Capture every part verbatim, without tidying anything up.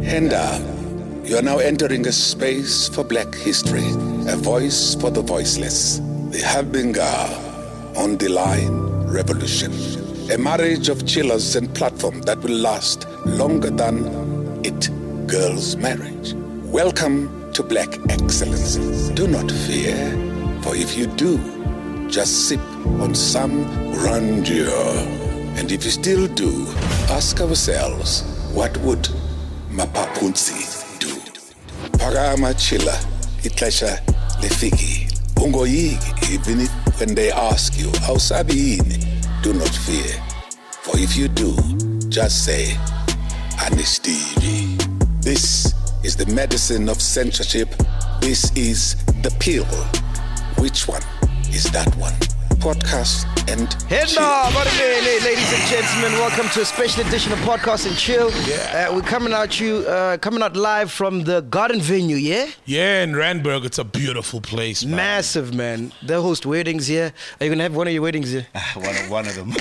And uh, you are now entering a space for black history, a voice for the voiceless. The Habinga on the Line Revolution. A marriage of chillers and platform that will last longer than it girls' marriage. Welcome to Black Excellence. Do not fear, for if you do, just sip on some grandeur. And if you still do, ask ourselves, what would Mapapunzi do? Parama chilla, itlesha lefiki. Ungoyigi, even if when they ask you, how sabiini, do not fear. For if you do, just say, Anistivi. This is the medicine of censorship. This is the pill. Which one is that one? Podcast and Hello, ladies and gentlemen. Welcome to a special edition of Podcast and Chill. Yeah. Uh, we're coming at you, uh, coming out live from the Garden Venue, yeah? Yeah, in Randburg. It's a beautiful place, man. Massive, man. They host weddings here. Are you going to have one of your weddings here? one, of, one of them.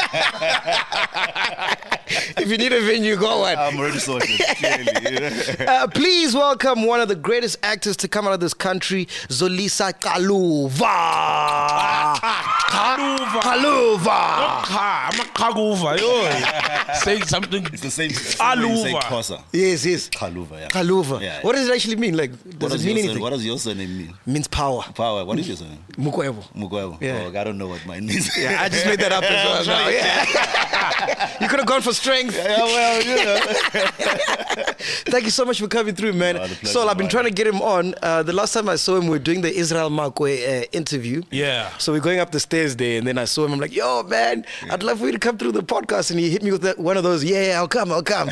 If you need a venue, go on. I'm already sorted, clearly. uh, please welcome one of the greatest actors to come out of this country, Zolisa Kaluva. Kaluva. Kaluva. I'm a Kaluva. Yo. Say something. It's the same. Kaluva. Xhosa. Yes, yes. Kaluva, yeah. Kaluva. Yeah, yeah. What does it actually mean? Like, does What it mean your anything? Son, what does your surname mean? Means power. Power. What is your surname? Mukwebo. Mukwebo. Yeah. Oh, I don't know what mine means. Yeah, I just made that up as well. now, yeah. You could have gone for strength. Yeah, well, you know. Thank you so much for coming through, man. Oh, the pleasure, so I've been man. trying to get him on. Uh, the last time I saw him, we were doing the Israel Makwe uh, interview. Yeah. So we're going up the stairs there, and then I saw him. I'm like, yo, man, yeah. I'd love for you to come through the podcast. And he hit me with that, one of those, yeah, I'll come, I'll come. Oh,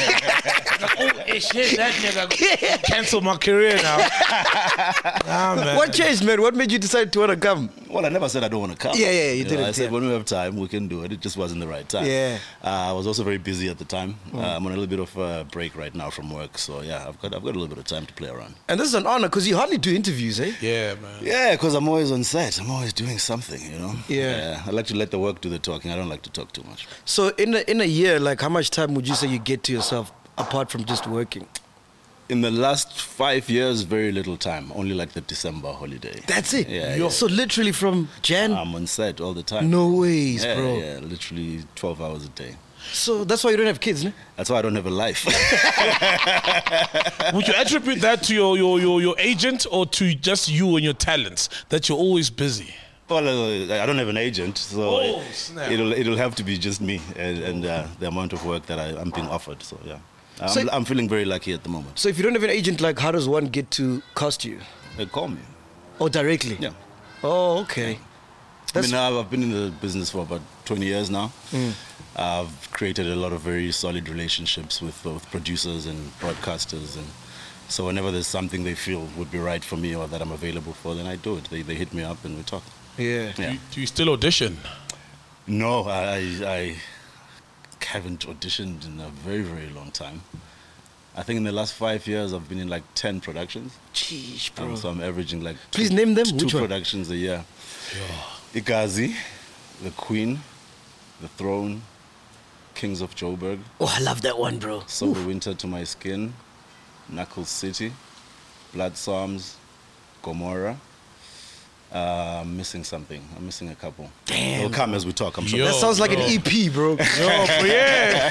shit, that nigga cancel my career now. Nah, man. What changed, man? What made you decide to want to come? Well, I never said I don't want to come. Yeah, yeah, you, you didn't. know, I said yeah. when we have time, we can do it. It just wasn't the right time. Yeah. Uh, I was also very busy at the time. Mm. Uh, I'm on a little bit of a break right now from work, so yeah, I've got I've got a little bit of time to play around. And this is an honor because you hardly do interviews, eh? Yeah, man. Yeah, because I'm always on set. I'm always doing something, you know. Yeah. yeah. I like to let the work do the talking. I don't like to talk too much. So in a, in a year, like how much time would you say you get to yourself apart from just working? In the last five years, very little time. Only like the December holiday. That's it? Yeah. yeah. So literally from Jan? I'm on set all the time. No ways, yeah, bro. Yeah, literally twelve hours a day. So that's why you don't have kids, ne? That's why I don't have a life. Would you attribute that to your, your, your, your agent or to just you and your talents, that you're always busy? Well, uh, I don't have an agent, so Oh, it, snap. it'll it'll have to be just me and, and uh, the amount of work that I, I'm being offered. So yeah, I'm, So- I'm feeling very lucky at the moment. So if you don't have an agent, like how does one get to cast you? They call me. Or directly? Yeah. Oh, okay. I mean, I've I've been in the business for about twenty years now. Mm. I've created a lot of very solid relationships with both producers and broadcasters, and so whenever there's something they feel would be right for me or that I'm available for, then I do it. They they hit me up and we talk. Yeah. Yeah. Do, you, do you still audition? No, I, I I haven't auditioned in a very very long time. I think in the last five years I've been in like ten productions. Jeez, bro. Um, so I'm averaging like Please two, name them. two Which one? productions a year. Igazi, The Queen, The Throne, Kings of Joburg, Oh, I love that one, bro. Sober Winter to My Skin, Knuckles City, Blood Psalms, Gomorrah. Uh, I'm missing something. I'm missing a couple. Damn. It'll come as we talk, I'm sure. Yo. That sounds like bro. an E P, bro. No, but yeah.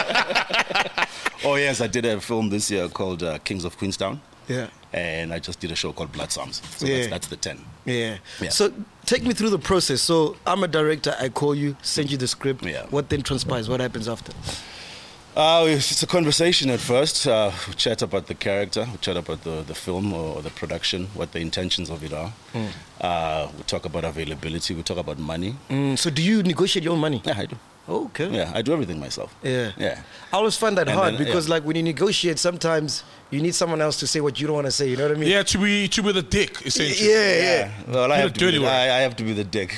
Oh yes, I did a film this year called uh, Kings of Queenstown. Yeah. And I just did a show called Blood Psalms. So Yeah. that's, that's the ten. Yeah. Yeah. So take me through the process. So I'm a director. I call you, send you the script. Yeah. What then transpires? What happens after? Uh, it's a conversation at first. Uh, we chat about the character, we chat about the, the film or the production, what the intentions of it are. Mm. Uh, we talk about availability, we talk about money. Mm, so do you negotiate your own money? Yeah, I do. Okay. Yeah, I do everything myself. Yeah. Yeah. I always find that And hard then, because, yeah. like, when you negotiate, sometimes you need someone else to say what you don't want to say. You know what I mean? Yeah, to be to be the dick, essentially. Yeah, yeah. Well, I You're have, to dirty be, work. I, I have to be the dick.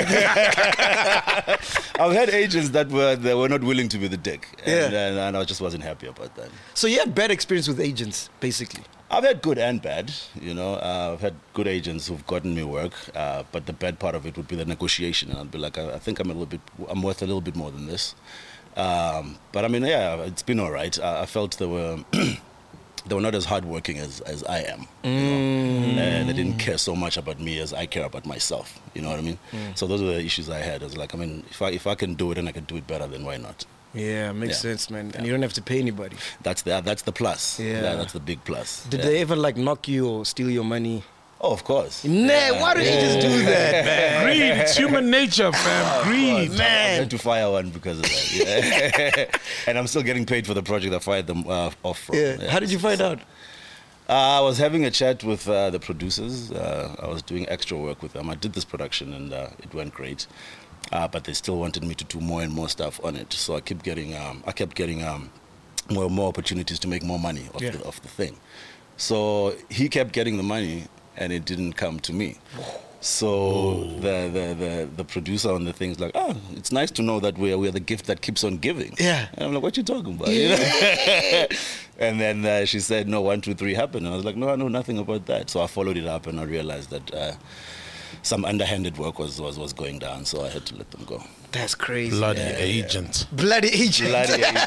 I've had agents that were that were not willing to be the dick, and, Yeah. and, and I just wasn't happy about that. So you had bad experience with agents, basically. I've had good and bad, you know. Uh, I've had good agents who've gotten me work, uh, but the bad part of it would be the negotiation, and I'd be like, I, I think I'm a little bit, I'm worth a little bit more than this. Um, but I mean, yeah, it's been all right. I, I felt they were they were not as hardworking as, as I am. You know? And they didn't care so much about me as I care about myself. You know what I mean? Mm. So those were the issues I had. I was like, I mean, if I if I can do it and I can do it better, then why not? Yeah, makes Yeah. sense, man. Yeah. And you don't have to pay anybody. That's the that's the plus. Yeah. that's the big plus. Did Yeah. they ever like knock you or steal your money? Oh, of course. Nah, why did you just do that, man? Greed, it's human nature, fam. Greed. I had to fire one because of that. Yeah. And I'm still getting paid for the project I fired them uh, off from. Yeah. How did you find out? Uh, I was having a chat with uh, the producers. Uh, I was doing extra work with them. I did this production and uh, it went great. Uh, but they still wanted me to do more and more stuff on it. So I kept getting, um, I kept getting um, more and more opportunities to make more money off, Yeah. the, off the thing. So he kept getting the money and it didn't come to me. So the, the, the, the producer on the thing is like, oh, it's nice to know that we're, we're the gift that keeps on giving. Yeah. And I'm like, what you talking about? You know? And then uh, she said, no, one, two, three happened. And I was like, no, I know nothing about that. So I followed it up and I realized that uh, some underhanded work was, was, was going down. So I had to let them go. That's crazy. Bloody man. agent. Bloody agent. Bloody agents.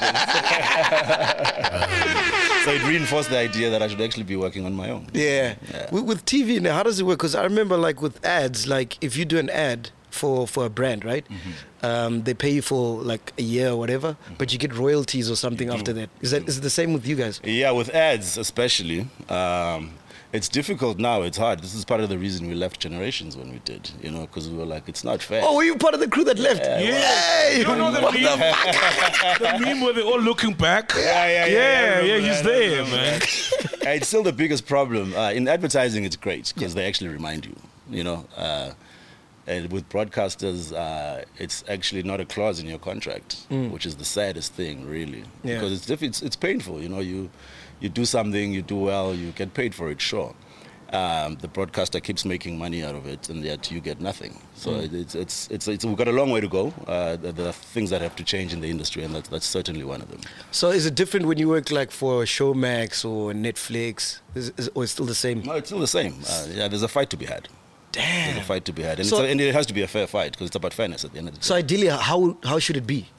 So it reinforced the idea that I should actually be working on my own. Yeah. Yeah. With, with T V now, how does it work? Because I remember, like with ads, like if you do an ad for for a brand, right? Mm-hmm. Um, they pay you for like a year or whatever, mm-hmm. but you get royalties or something after that. Is that is it the same with you guys? Yeah, with ads especially. Um, it's difficult now. It's hard. This is part of the reason we left Generations when we did, you know, because we were like, it's not fair. Oh, were you part of the crew that left? Yeah. Hey, You don't know the what meme? the fuck? The meme where they're all looking back. Yeah, yeah, yeah, Yeah, yeah, I yeah, remember he's that, I there, remember man. Uh, it's still the biggest problem. Uh, in advertising, it's great because they actually remind you, you know. Uh, and with broadcasters, uh, it's actually not a clause in your contract, Mm. which is the saddest thing, really. Yeah. Because it's, diff- it's it's painful, you know. You you do something, you do well, you get paid for it, sure. Um, the broadcaster keeps making money out of it, and yet you get nothing. So Mm. it, it's, it's it's it's we've got a long way to go. Uh, there there are things that have to change in the industry, and that's that's certainly one of them. So is it different when you work like for Showmax or Netflix? Is, is, or it's still the same? No, it's still the same. Uh, yeah, there's a fight to be had. There's Damn. a fight to be had, and, So- it's a, and it has to be a fair fight because it's about fairness at the end of the day. So ideally, how how should it be?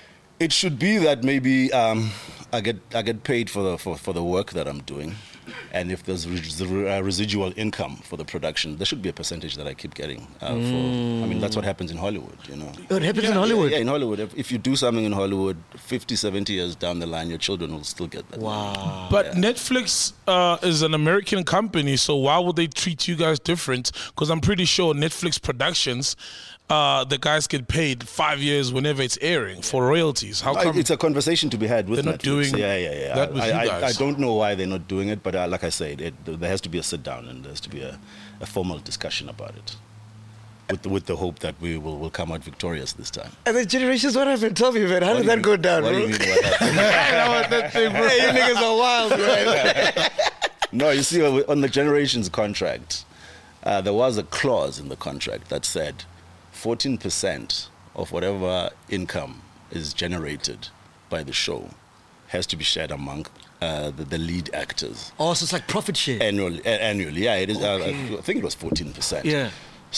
It should be that maybe um, I get I get paid for the for, for the work that I'm doing, and if there's res- uh, residual income for the production, there should be a percentage that I keep getting. Uh, for I mean, that's what happens in Hollywood, you know. Oh, it happens in Yeah, Hollywood. Yeah, in Hollywood, if, if you do something in Hollywood, fifty, seventy years down the line, your children will still get that. Wow. But Netflix uh, is an American company, so why would they treat you guys different? Because I'm pretty sure Netflix Productions, uh, the guys get paid five years whenever it's airing for royalties. How No, come? it's a conversation to be had with They're not Netflix. doing yeah, yeah, yeah. that with I, you I, guys? I don't know why they're not doing it, but uh, like I said, it, there has to be a sit down and there has to be a, a formal discussion about it, with the, with the hope that we will will come out victorious this time. And the Generations, what happened? Tell me, man. How What did do you that go mean- down, What bro? do you mean? What happened? That was that thing, bro. Hey, you niggas are wild, man. No, you see, uh, on the Generations contract, uh, there was a clause in the contract that said fourteen percent of whatever income is generated by the show has to be shared among uh, the, the lead actors Oh, so it's like profit share. annually. Uh, annually, yeah, it is. Okay. Uh, I think it was fourteen percent. Yeah.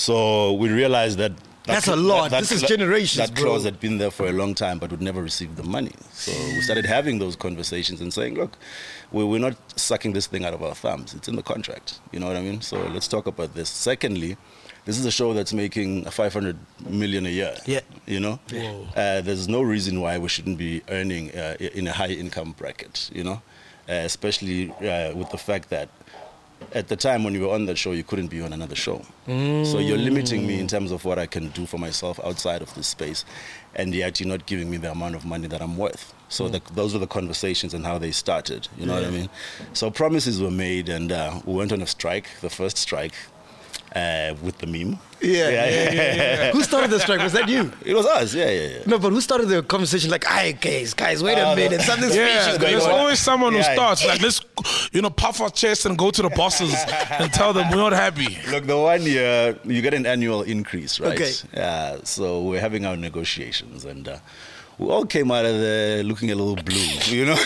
So we realized that. that That's a lot. This is cla- Generations, That bro. clause had been there for a long time, but would never receive the money. So we started having those conversations and saying, look, we- we're not sucking this thing out of our thumbs. It's in the contract. You know what I mean? So let's talk about this. Secondly, this is a show that's making five hundred million a year. Yeah. You know? Whoa. Uh, there's no reason why we shouldn't be earning uh, in a high income bracket, you know? Uh, especially uh, with the fact that at the time when you were on that show, you couldn't be on another show. So you're limiting me in terms of what I can do for myself outside of this space, and yet you're not giving me the amount of money that I'm worth. So the, those were the conversations and how they started, you know what I mean? So promises were made, and uh, we went on a strike, the first strike, uh, with the meme. Yeah. Yeah, yeah, Who started the strike? Was that you? It was us, yeah, yeah, yeah. No, but who started the conversation? Like, hey, guys, guys, wait a Uh, minute. Something's Yeah, fishy is going there's on. always someone who Yeah. starts like, let's, you know, puff our chest and go to the bosses and tell them we're not happy. Look, the one year you get an annual increase, right? Okay. Uh, so we're having our negotiations, and uh, we all came out of there looking a little blue, you know?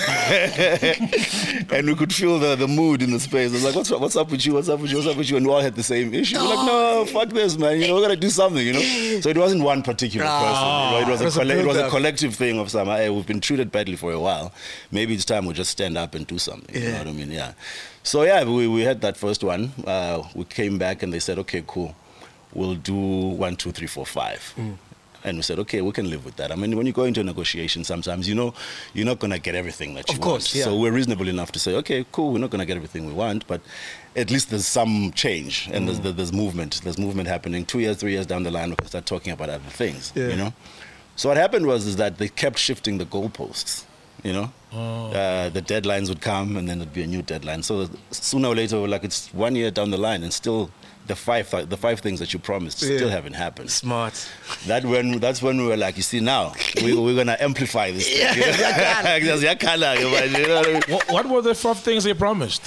And we could feel the, the mood in the space. I was like, what's, what's up with you? What's up with you? What's up with you? And we all had the same issue. We're like, no, fuck this, man. You know, we're going to do something, you know? So it wasn't one particular person. You know? It was, it was a, a colle- it was a build-up. collective thing of some, hey, we've been treated badly for a while. Maybe it's time we just stand up and do something. You know what I mean? Yeah. So, yeah, we, we had that first one. Uh, we came back and they said, okay, cool. We'll do one, two, three, four, five. Mm. And we said, okay, we can live with that. I mean, when you go into a negotiation, sometimes, you know, you're not going to get everything that you Of course, want. yeah. So we're reasonable enough to say, okay, cool, we're not going to get everything we want, but at least there's some change and mm. there's, there's movement. There's movement happening. Two years, three years down the line, we can start talking about other things, Yeah. you know? So what happened was is that they kept shifting the goalposts, you know? Oh. Uh, the deadlines would come and then there'd be a new deadline. So sooner or later, we're like, it's one year down the line and still the five th- the five things that you promised Yeah. still haven't happened. Smart. That when that's when we were like, you see, now we, we're gonna amplify this thing. Yeah, You know? Yakala, you know what I mean? What, what were the five things they promised?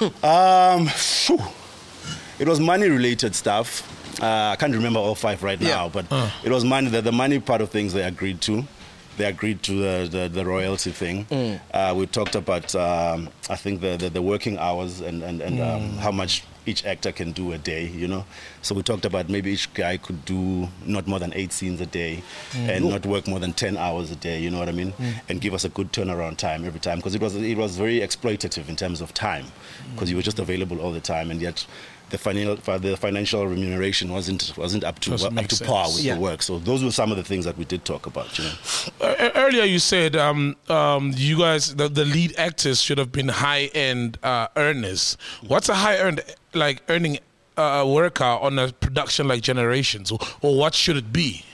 Um, phew. It was money related stuff. Uh, I can't remember all five right Yeah. now, but Uh. it was money. The, the money part of things they agreed to. They agreed to the, the, the royalty thing. Mm. Uh, we talked about, um, I think, the, the, the working hours and, and, and um, Mm. how much each actor can do a day, you know. So we talked about maybe each guy could do not more than eight scenes a day and not work more than ten hours a day, you know what I mean? And give us a good turnaround time every time, because it was, it was very exploitative in terms of time, because you were just available all the time, and yet the financial the financial remuneration wasn't wasn't up to Doesn't up make to par sense. with Yeah. the work. So those were some of the things that we did talk about, you know. Uh, earlier you said um, um, you guys, the, the lead actors should have been high-end uh, earners. What's a high-earned, like, earning uh, worker on a production like Generations, or, or what should it be?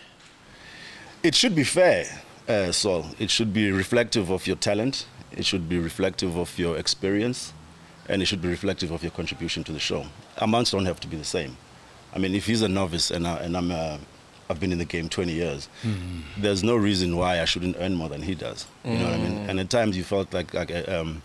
It should be fair, uh, Saul. It should be reflective of your talent. It should be reflective of your experience, and it should be reflective of your contribution to the show. Amounts don't have to be the same. I mean, if he's a novice and, I, and I'm a, I've been in the game twenty years, mm. there's no reason why I shouldn't earn more than he does. You mm. know what I mean? And at times you felt like, like a, um,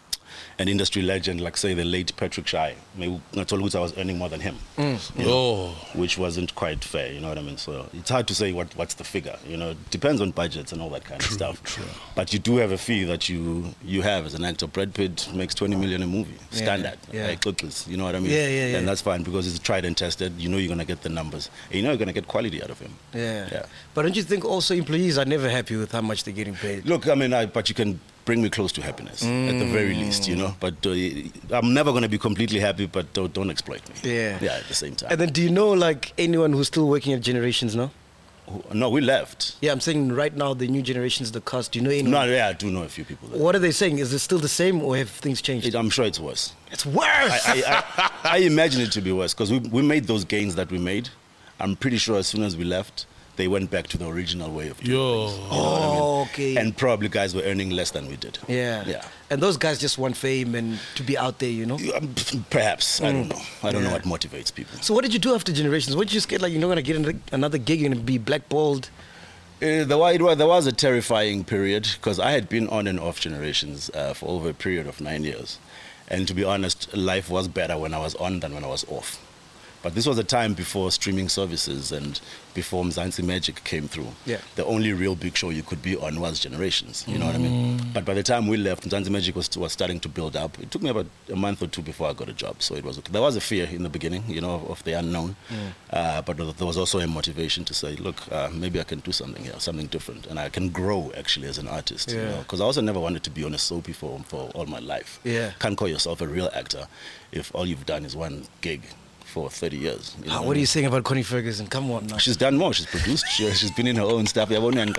an industry legend, like say the late Patrick Shai. Maybe I told I was earning more than him, Mm. you know, Oh. which wasn't quite fair. You know what I mean? So it's hard to say what, what's the figure. You know, it depends on budgets and all that kind True, of stuff. true. But you do have a fee that you you have as an actor. Brad Pitt makes twenty million a movie, Yeah, standard. yeah. Like cookies, you know what I mean? Yeah, yeah, yeah. And that's fine because it's tried and tested. You know you're gonna get the numbers. And you know you're gonna get quality out of him. Yeah. Yeah. But don't you think also employees are never happy with how much they're getting paid? Look, I mean, I, but you can bring me close to happiness at the very least, you know. But uh, I'm never going to be completely happy, but don't, don't exploit me. Yeah. Yeah, at the same time. And then do you know like anyone who's still working at Generations now? No, we left. Yeah, I'm saying right now the new Generations, the cast, do you know anyone? No, yeah, I do know a few people there. What are they saying? Is it still the same or have things changed? It, I'm sure it's worse. It's worse! I, I, I, I imagine it to be worse because we, we made those gains that we made. I'm pretty sure as soon as we left, they went back to the original way of doing Yo. things. You know what I mean? Oh, okay. And probably guys were earning less than we did. yeah. Yeah. And those guys just want fame and to be out there, you know? Um, Perhaps. I don't know. I don't know Yeah. what motivates people. So what did you do after Generations? What did you just get like you're not going to get another- another gig, you're going to be blackballed? Uh, there, was, it was, there was a terrifying period because I had been on and off Generations uh, for over a period of nine years. And to be honest, life was better when I was on than when I was off. But this was a time before streaming services and before Mzansi Magic came through. Yeah. The only real big show you could be on was Generations, you know what I mean? But by the time we left, Mzansi Magic was, was starting to build up. It took me about a month or two before I got a job, so it was okay. There was a fear in the beginning, you know, of, of the unknown. Uh, but there was also a motivation to say, look, uh, maybe I can do something here, something different, and I can grow actually as an artist, you Yeah. know? Because I also never wanted to be on a soapy for, for all my life. Yeah. Can't call yourself a real actor if all you've done is one gig for thirty years. You know Ah, I what are mean? you saying about Connie Ferguson? Come on now. She's done more. She's produced. She, she's been in her own stuff.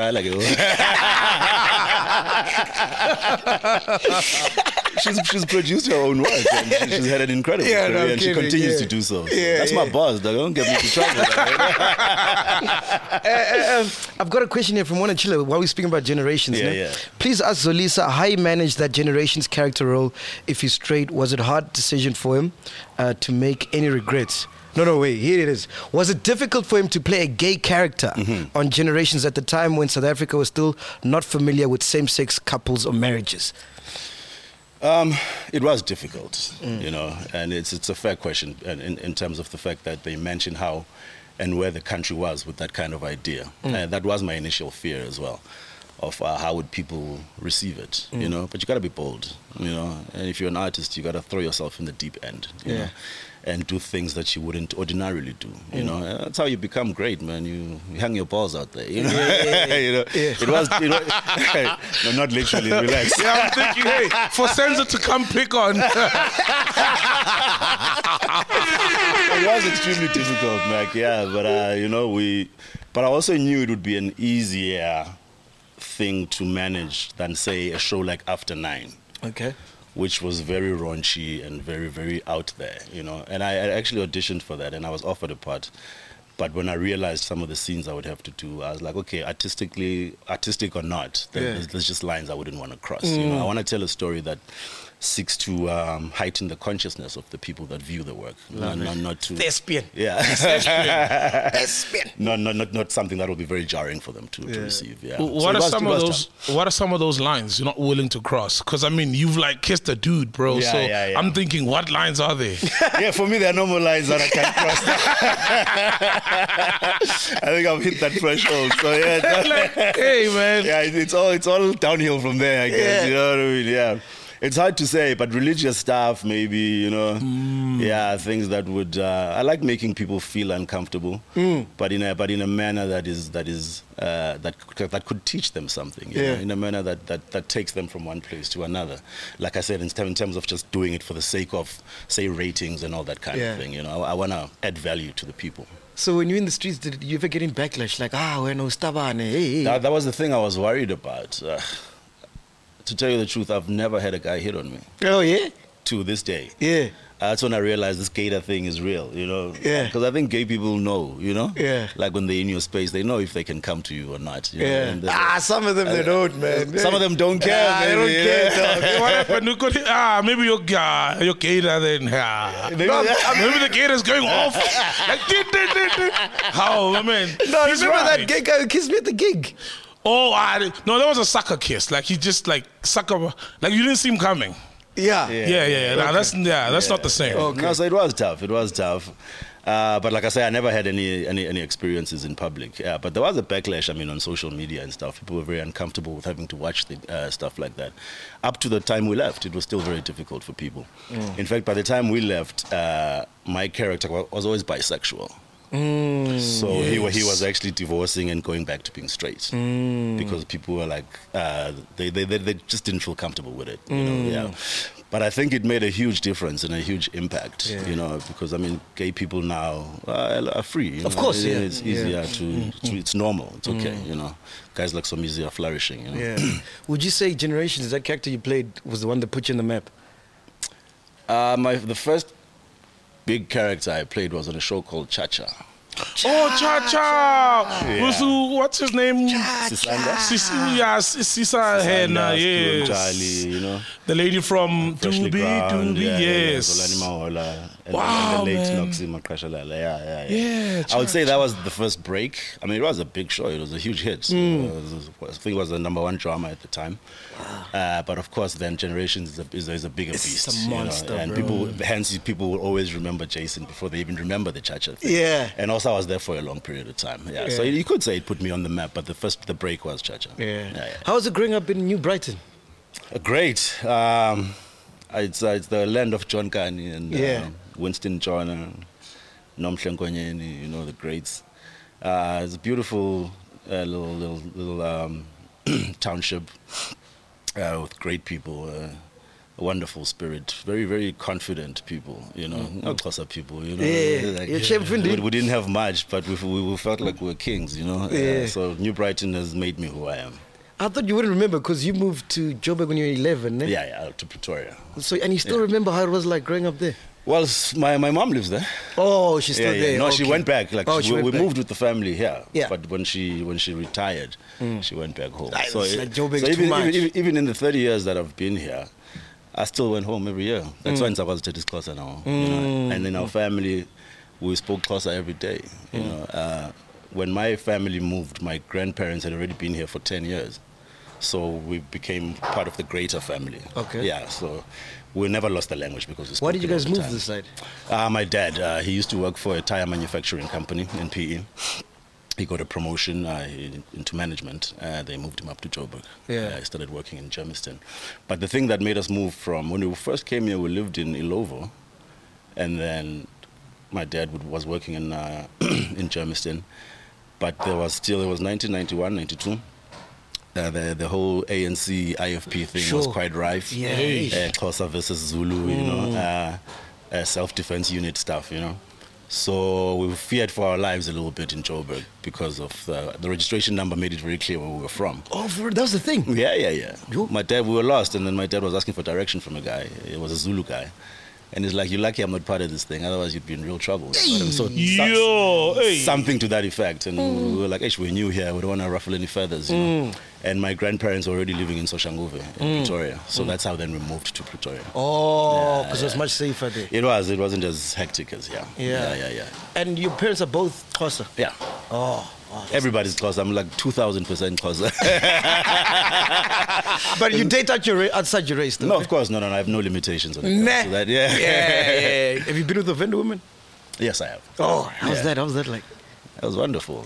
she's she's produced her own work. And she, she's had an incredible Yeah, career, no and she kidding, continues yeah. to do so. so Yeah, that's yeah. my boss. Dog. Don't get me into trouble. Uh, uh, um, I've got a question here from Wana Chile while we're speaking about Generations. Yeah, no? yeah. Please ask Zolisa how he managed that Generations character role. If he's straight, was it a hard decision for him uh, to make any regrets? No, no, wait, here it is. Was it difficult for him to play a gay character Mm-hmm. on Generations at the time when South Africa was still not familiar with same-sex couples or marriages? Um, it was difficult, mm. you know, and it's it's a fair question in, in, in terms of the fact that they mentioned how and where the country was with that kind of idea. Mm. And that was my initial fear as well. of uh, how would people receive it, mm. you know. But you gotta be bold, you know. And if you're an artist, you gotta throw yourself in the deep end, you Yeah. know, and do things that you wouldn't ordinarily do, you mm. know. And that's how you become great, man. You, you hang your balls out there, you know. Yeah, yeah, yeah. you know, Yeah. it was, you know, no, not literally. Relax. Yeah, I'm thinking, hey, for Senzo to come pick on. It was extremely difficult, Mac. Yeah, but uh, you know, we. But I also knew it would be an easier thing to manage than, say, a show like After Nine. Okay. Which was very raunchy and very, very out there, you know. And I, I actually auditioned for that, and I was offered a part. But when I realized some of the scenes I would have to do, I was like, okay, artistically, artistic or not, there, Yeah. there's, there's just lines I wouldn't want to cross. Mm. You know, I want to tell a story that seeks to um, heighten the consciousness of the people that view the work, not, not, not to Thespian. yeah, Thespian. not, not not not something that will be very jarring for them to, to Yeah. receive. Yeah. What So it are was- some it of was those? tough. What are some of those lines you're not willing to cross? Because I mean, you've like kissed a dude, bro. Yeah, so yeah, yeah. I'm thinking, what lines are they? Yeah, for me, there are no more lines that I can't cross. I think I've hit that threshold. So yeah, Like, hey, man. yeah, it- it's all it's all downhill from there. I guess Yeah. you know what I mean. Yeah, it's hard to say, but religious stuff, maybe you know, Mm. yeah, things that would. Uh, I like making people feel uncomfortable, Mm. but in a but in a manner that is that is uh, that could- that could teach them something. You Yeah. know, in a manner that, that that takes them from one place to another. Like I said, in term- in terms of just doing it for the sake of, say, ratings and all that kind Yeah. of thing. You know, I, I want to add value to the people. So when you're in the streets, did you ever get in backlash? Like, ah, we're no stabane. Hey, hey. That, that was the thing I was worried about. Uh, to tell you the truth, I've never had a guy hit on me Oh, yeah? to this day. Yeah. Uh, that's when I realized this gator thing is real, you know. Yeah. Because I think gay people know, you know. Yeah. Like when they're in your space, they know if they can come to you or not. You know? Yeah. And they- Ah, some of them, they don't, man. Some of them don't care. Ah, they don't maybe, care, you know? dog. Hey, what happened? You could- ah, maybe your guy, your gator then. Ah. Maybe- No, maybe the gator's going off. Like, did, did, did, did. How, I mean? No, he's remember right. that gay guy who kissed me at the gig? Oh, I, no, that was a sucker kiss. Like he just like sucker, like you didn't see him coming. Yeah. Yeah, yeah, yeah. Nah, that's yeah, that's not the same. Okay. No, so it was tough. It was tough. Uh, but like I say, I never had any, any any experiences in public. Yeah, but there was a backlash. I mean, on social media and stuff, people were very uncomfortable with having to watch the, uh, stuff like that. Up to the time we left, it was still very difficult for people. Mm. In fact, by the time we left, uh, my character wa- was always bisexual. Mm. So he wa- he was actually divorcing and going back to being straight Mm. because people were like uh, they, they they they just didn't feel comfortable with it. You Mm. know, yeah. But I think it made a huge difference and a huge impact. Yeah. You know, because I mean, gay people now uh, are free. You Of know? course, It- yeah. it's easier Yeah. to, to it's normal. It's okay. You know, guys like Somizi are flourishing. You know? Yeah. Would you say Generations, that character you played, was the one that put you on the map? Uh, my the first big character I played was on a show called Cha Cha. Oh, Cha Cha. Yeah. Who's who- What's his name? Sisanda? Sis, yeah, Sis- Sisa Hena, Sisanda, yes. Charlie, you know. The lady from Freshly Doobie Ground, Doobie, yeah, yeah, yes. Zolani Mahola, and, Wow, and the late man. Noxie Makashalala, yeah, yeah, yeah. Yeah, I would say that was the first break. I mean, it was a big show. It was a huge hit. Mm. Uh, it was- I think it was the number one drama at the time. Uh, but of course, then Generations is a, is a, is a bigger It's beast. a you know, monster, and bro. people, hence, people will always remember Jason before they even remember the Cha Cha thing. Yeah. And also, I was there for a long period of time. Yeah. So Yeah. you could say it put me on the map, but the first, the break was Cha Cha. Yeah. yeah, yeah. How was it growing up in New Brighton? Uh, Great. Um, it's, uh, it's the land of John Kani and Yeah. um, Winston Joyner, Nom Shenkonyeni, you know, the greats. Uh, it's a beautiful uh, little little, little um, township uh, with great people, uh, a wonderful spirit, very, very confident people, you know, Mm-hmm. not Xhosa people, you know. Yeah, like, yeah, Chemfundi. we, we didn't have much, but we, we, we felt like we were kings, you know. Yeah. Uh, so New Brighton has made me who I am. I thought you wouldn't remember because you moved to Joburg when you were eleven, eh? Yeah, yeah, to Pretoria. So, and you still Yeah. remember how it was like growing up there? Well, s- my, my mom lives there. Oh, she's still Yeah, yeah. there. No, she okay. went back. Like Oh, she we, went we back. moved with the family here. Yeah. But when she when she retired, she went back home. Ah, it's it- like Joburg is too even, much. even even in the thirty years that I've been here, I still went home every year. That's why I was to Xhosa now. You know? And in our family, we spoke Xhosa every day. You know, uh, when my family moved, my grandparents had already been here for ten years. So we became part of the greater family. Okay. Yeah, so we never lost the language because we spoke Why did you it all guys the move time. this side? Uh, my dad, uh, he used to work for a tire manufacturing company in P E. he got a promotion uh, in, into management. Uh, they moved him up to Joburg. Yeah. Uh, I started working in Germiston. But the thing that made us move from, when we first came here, we lived in Ilovo. And then my dad would, was working in uh, in Germiston. But there was still, it was nineteen ninety-one, ninety-two. Uh, the, the whole A N C, I F P thing Sure. was quite rife. Yeah. Uh, Xhosa versus Zulu, Mm. you know, uh, uh, self-defense unit stuff, you know. So we feared for our lives a little bit in Joburg because of the, the registration number made it very clear where we were from. Oh, for, that was the thing. Yeah, yeah, yeah. Yo. My dad, we were lost, and then my dad was asking for direction from a guy. It was a Zulu guy. And he's like, you're lucky I'm not part of this thing, otherwise you'd be in real trouble. Hey. So, Yo, some- hey. something to that effect. And Mm. we were like, hey, we're new here, we don't want to ruffle any feathers, you know. And my grandparents were already living in Soshanguve in Pretoria. So that's how then we moved to Pretoria. Mm. Oh, because it was much safer there. It was, it wasn't as hectic as, yeah. Yeah. Yeah, yeah, yeah. And your parents are both Xhosa. Yeah. Oh. oh. Everybody's close. I'm like two thousand percent closer. But you date out your ra- outside your race, though. No, of course, no, no, no. I have no limitations on it. Nah. So that, yeah. Yeah, yeah. Have you been with a Venda woman? Yes, I have. Oh, how's Yeah. that? How's that like? That was wonderful.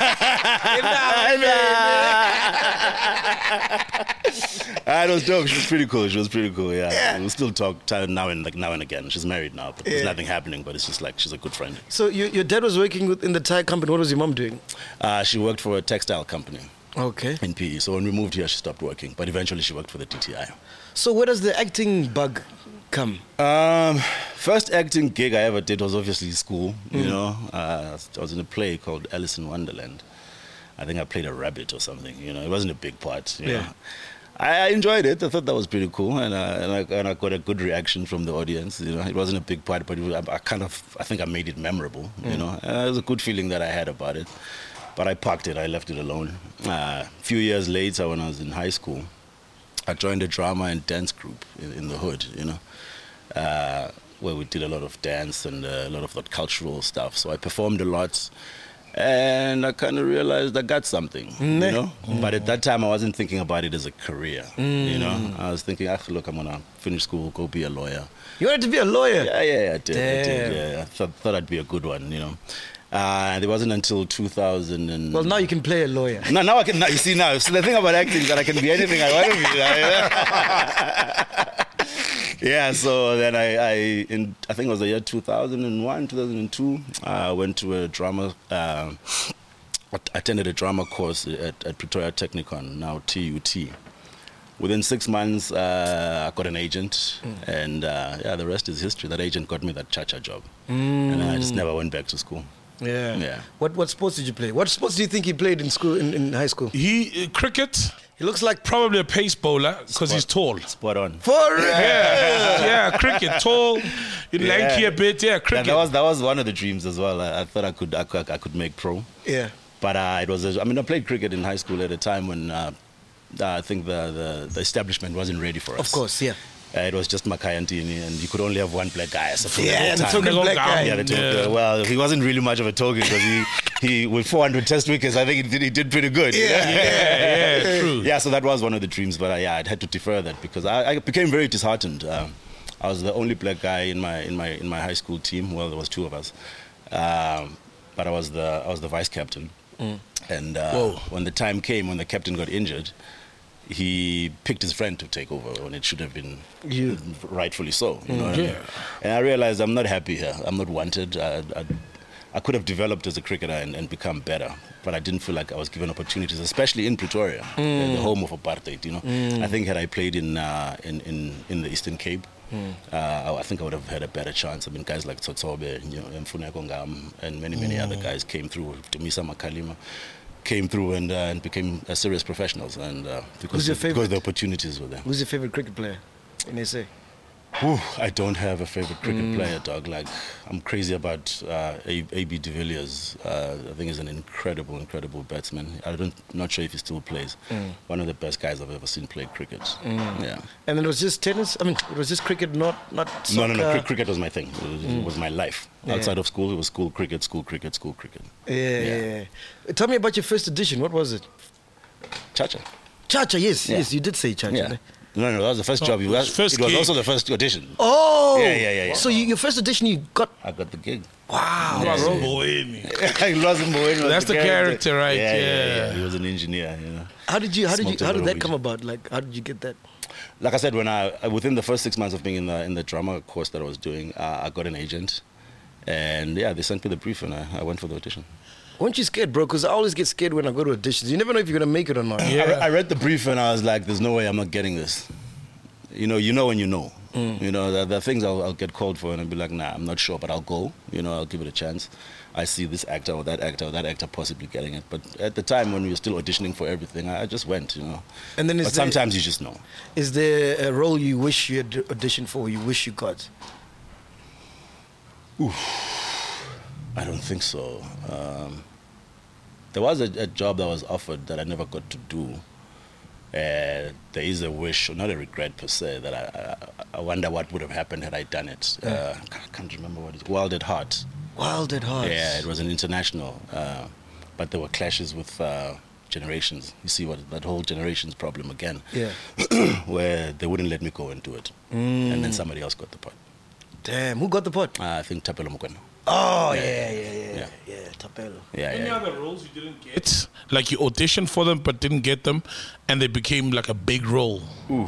Ah, it was dope. She was pretty cool. She was pretty cool. Yeah, Yeah. we still talk t- now and like now and again. She's married now, but there's Yeah. nothing happening. But it's just like she's a good friend. So your your dad was working with, in the tire company. What was your mom doing? Uh, she worked for a textile company Okay. in P E. So when we moved here, she stopped working. But eventually, she worked for the T T I. So where does the acting bug come? Um, first acting gig I ever did was obviously school. You know, uh, I was in a play called Alice in Wonderland. I think I played a rabbit or something. You know, it wasn't a big part. You Yeah. know. I, I enjoyed it. I thought that was pretty cool, and, uh, and, I, and I got a good reaction from the audience. You know, it wasn't a big part, but it was, I, I kind of, I think I made it memorable. You know, uh, it was a good feeling that I had about it. But I parked it. I left it alone. Uh, a few years later, when I was in high school, I joined a drama and dance group in, in the hood. You know, uh, where we did a lot of dance and uh, a lot of that cultural stuff. So I performed a lot. And I kind of realized I got something, you know. But at that time, I wasn't thinking about it as a career, you know. I was thinking, ah, look, I'm gonna finish school, go be a lawyer. You wanted to be a lawyer. Yeah, yeah, yeah I did. I Damn. did. Yeah, I thought, thought I'd be a good one, you know. Uh, and it wasn't until two thousand and Well, now you can play a lawyer. no, now I can. Now, you see now. So the thing about acting is that I can be anything I want to be. Yeah, so then I, I, in I think it was the year two thousand one, two thousand two, I went to a drama, uh, attended a drama course at, at Pretoria Technikon, now T U T. Within six months, uh, I got an agent, mm. and uh, yeah, the rest is history. That agent got me that cha-cha job, mm. and I just never went back to school. Yeah. Yeah. What what sports did you play? What sports do you think he played in school in, in high school? He uh, cricket. He looks like Probably a pace bowler because he's tall. Spot on. for real. Yeah, yeah, cricket, tall, lanky Yeah. a bit. Yeah, Yeah, cricket. that was that was one of the dreams as well. I, I thought I could I could I could make pro. Yeah. But uh, it was, a, I mean, I played cricket in high school at a time when uh, uh, I think the, the, the establishment wasn't ready for us. Of course, yeah. Uh, it was just Makai and Tini, and you could only have one black guy, I suppose. Yeah, at the the time. token black guy. Yeah, the token, Yeah. well, he wasn't really much of a token because he, he, with four hundred test wickets, I think he did, he did pretty good. Yeah, yeah, yeah, true. Yeah, so that was one of the dreams, but uh, yeah, I'd had to defer that because I, I became very disheartened. Um, I was the only black guy in my in my in my high school team. Well, there was two of us, um, but I was the I was the vice captain. Mm. And uh, Whoa. when the time came when the captain got injured, he picked his friend to take over when it should have been You. rightfully so. You know what I Yeah. mean? And I realized I'm not happy here. I'm not wanted. I, I, I could have developed as a cricketer and, and become better, but I didn't feel like I was given opportunities, especially in Pretoria, the home of apartheid. You know, I think had I played in uh, in, in in the Eastern Cape, uh, I, I think I would have had a better chance. I mean, guys like Tsotsobe, you know, Mfuneko Ngam, and many many other guys came through. Dumisa Makalima came through and uh, and became uh, serious professionals, and uh, because Who's your because favourite? the opportunities were there. Who's your favorite cricket player in S A? Whew, I don't have a favorite cricket Mm. player, dog. Like, I'm crazy about uh, A- A.B. de Villiers. Uh, I think he's an incredible, incredible batsman. I don't, not sure if he still plays. Mm. One of the best guys I've ever seen play cricket. Yeah. And then it was just tennis. I mean, it was just cricket, not not soccer. No, no, no. Cri- cricket was my thing. It was, it was my life. Yeah. Outside of school, it was school cricket, school cricket, school cricket. Yeah, yeah. yeah. Tell me about your first edition. What was it? Cha-cha. Cha-cha. Yes, Yeah. yes. You did say cha-cha. Yeah. ne? No, no, that was the first No, job. It it was, was first it was gig. also the first audition. Oh. Yeah, yeah, yeah, yeah. So you, your first audition, you got. I got the gig. Wow. It was Yeah. Bohemian. It wasn't Bowen, it was That's the character, right? Yeah, yeah, Yeah. yeah. He was an engineer, you know. How did you? How did you? Smoked a How lot did of that weed. come about? Like, how did you get that? Like I said, when I within the first six months of being in the in the drama course that I was doing, uh, I got an agent, and yeah, they sent me the brief, and I, I went for the audition. Weren't you scared, bro? Because I always get scared when I go to auditions. You never know if you're gonna make it or not. Yeah. I, re- I read the brief, and I was like, "There's no way I'm not getting this." You know, you know when you know. Mm. You know, there, there are things I'll, I'll get called for, and I'll be like, "Nah, I'm not sure, but I'll go." You know, I'll give it a chance. I see this actor or that actor or that actor possibly getting it, but at the time when we were still auditioning for everything, I, I just went. You know. And then is But there, sometimes you just know. is there a role you wish you had auditioned for, or you wish you got? I don't think so. Um, there was a, a job that was offered that I never got to do. Uh, there is a wish, or not a regret per se, that I, I, I wonder what would have happened had I done it. Uh, I can't remember what it's Wild at Heart. Wild at Heart. Yeah, it was an international, uh, but there were clashes with uh, generations. You see what that whole generations problem again, Yeah. where they wouldn't let me go and do it, Mm. and then somebody else got the part. Damn. Who got the part? Uh, I think Tapelo Mokoena. Oh Yeah, yeah, yeah, yeah, yeah, yeah. yeah. yeah Tapelo. Yeah, Any yeah. other roles you didn't get? Like you auditioned for them but didn't get them, and they became like a big role.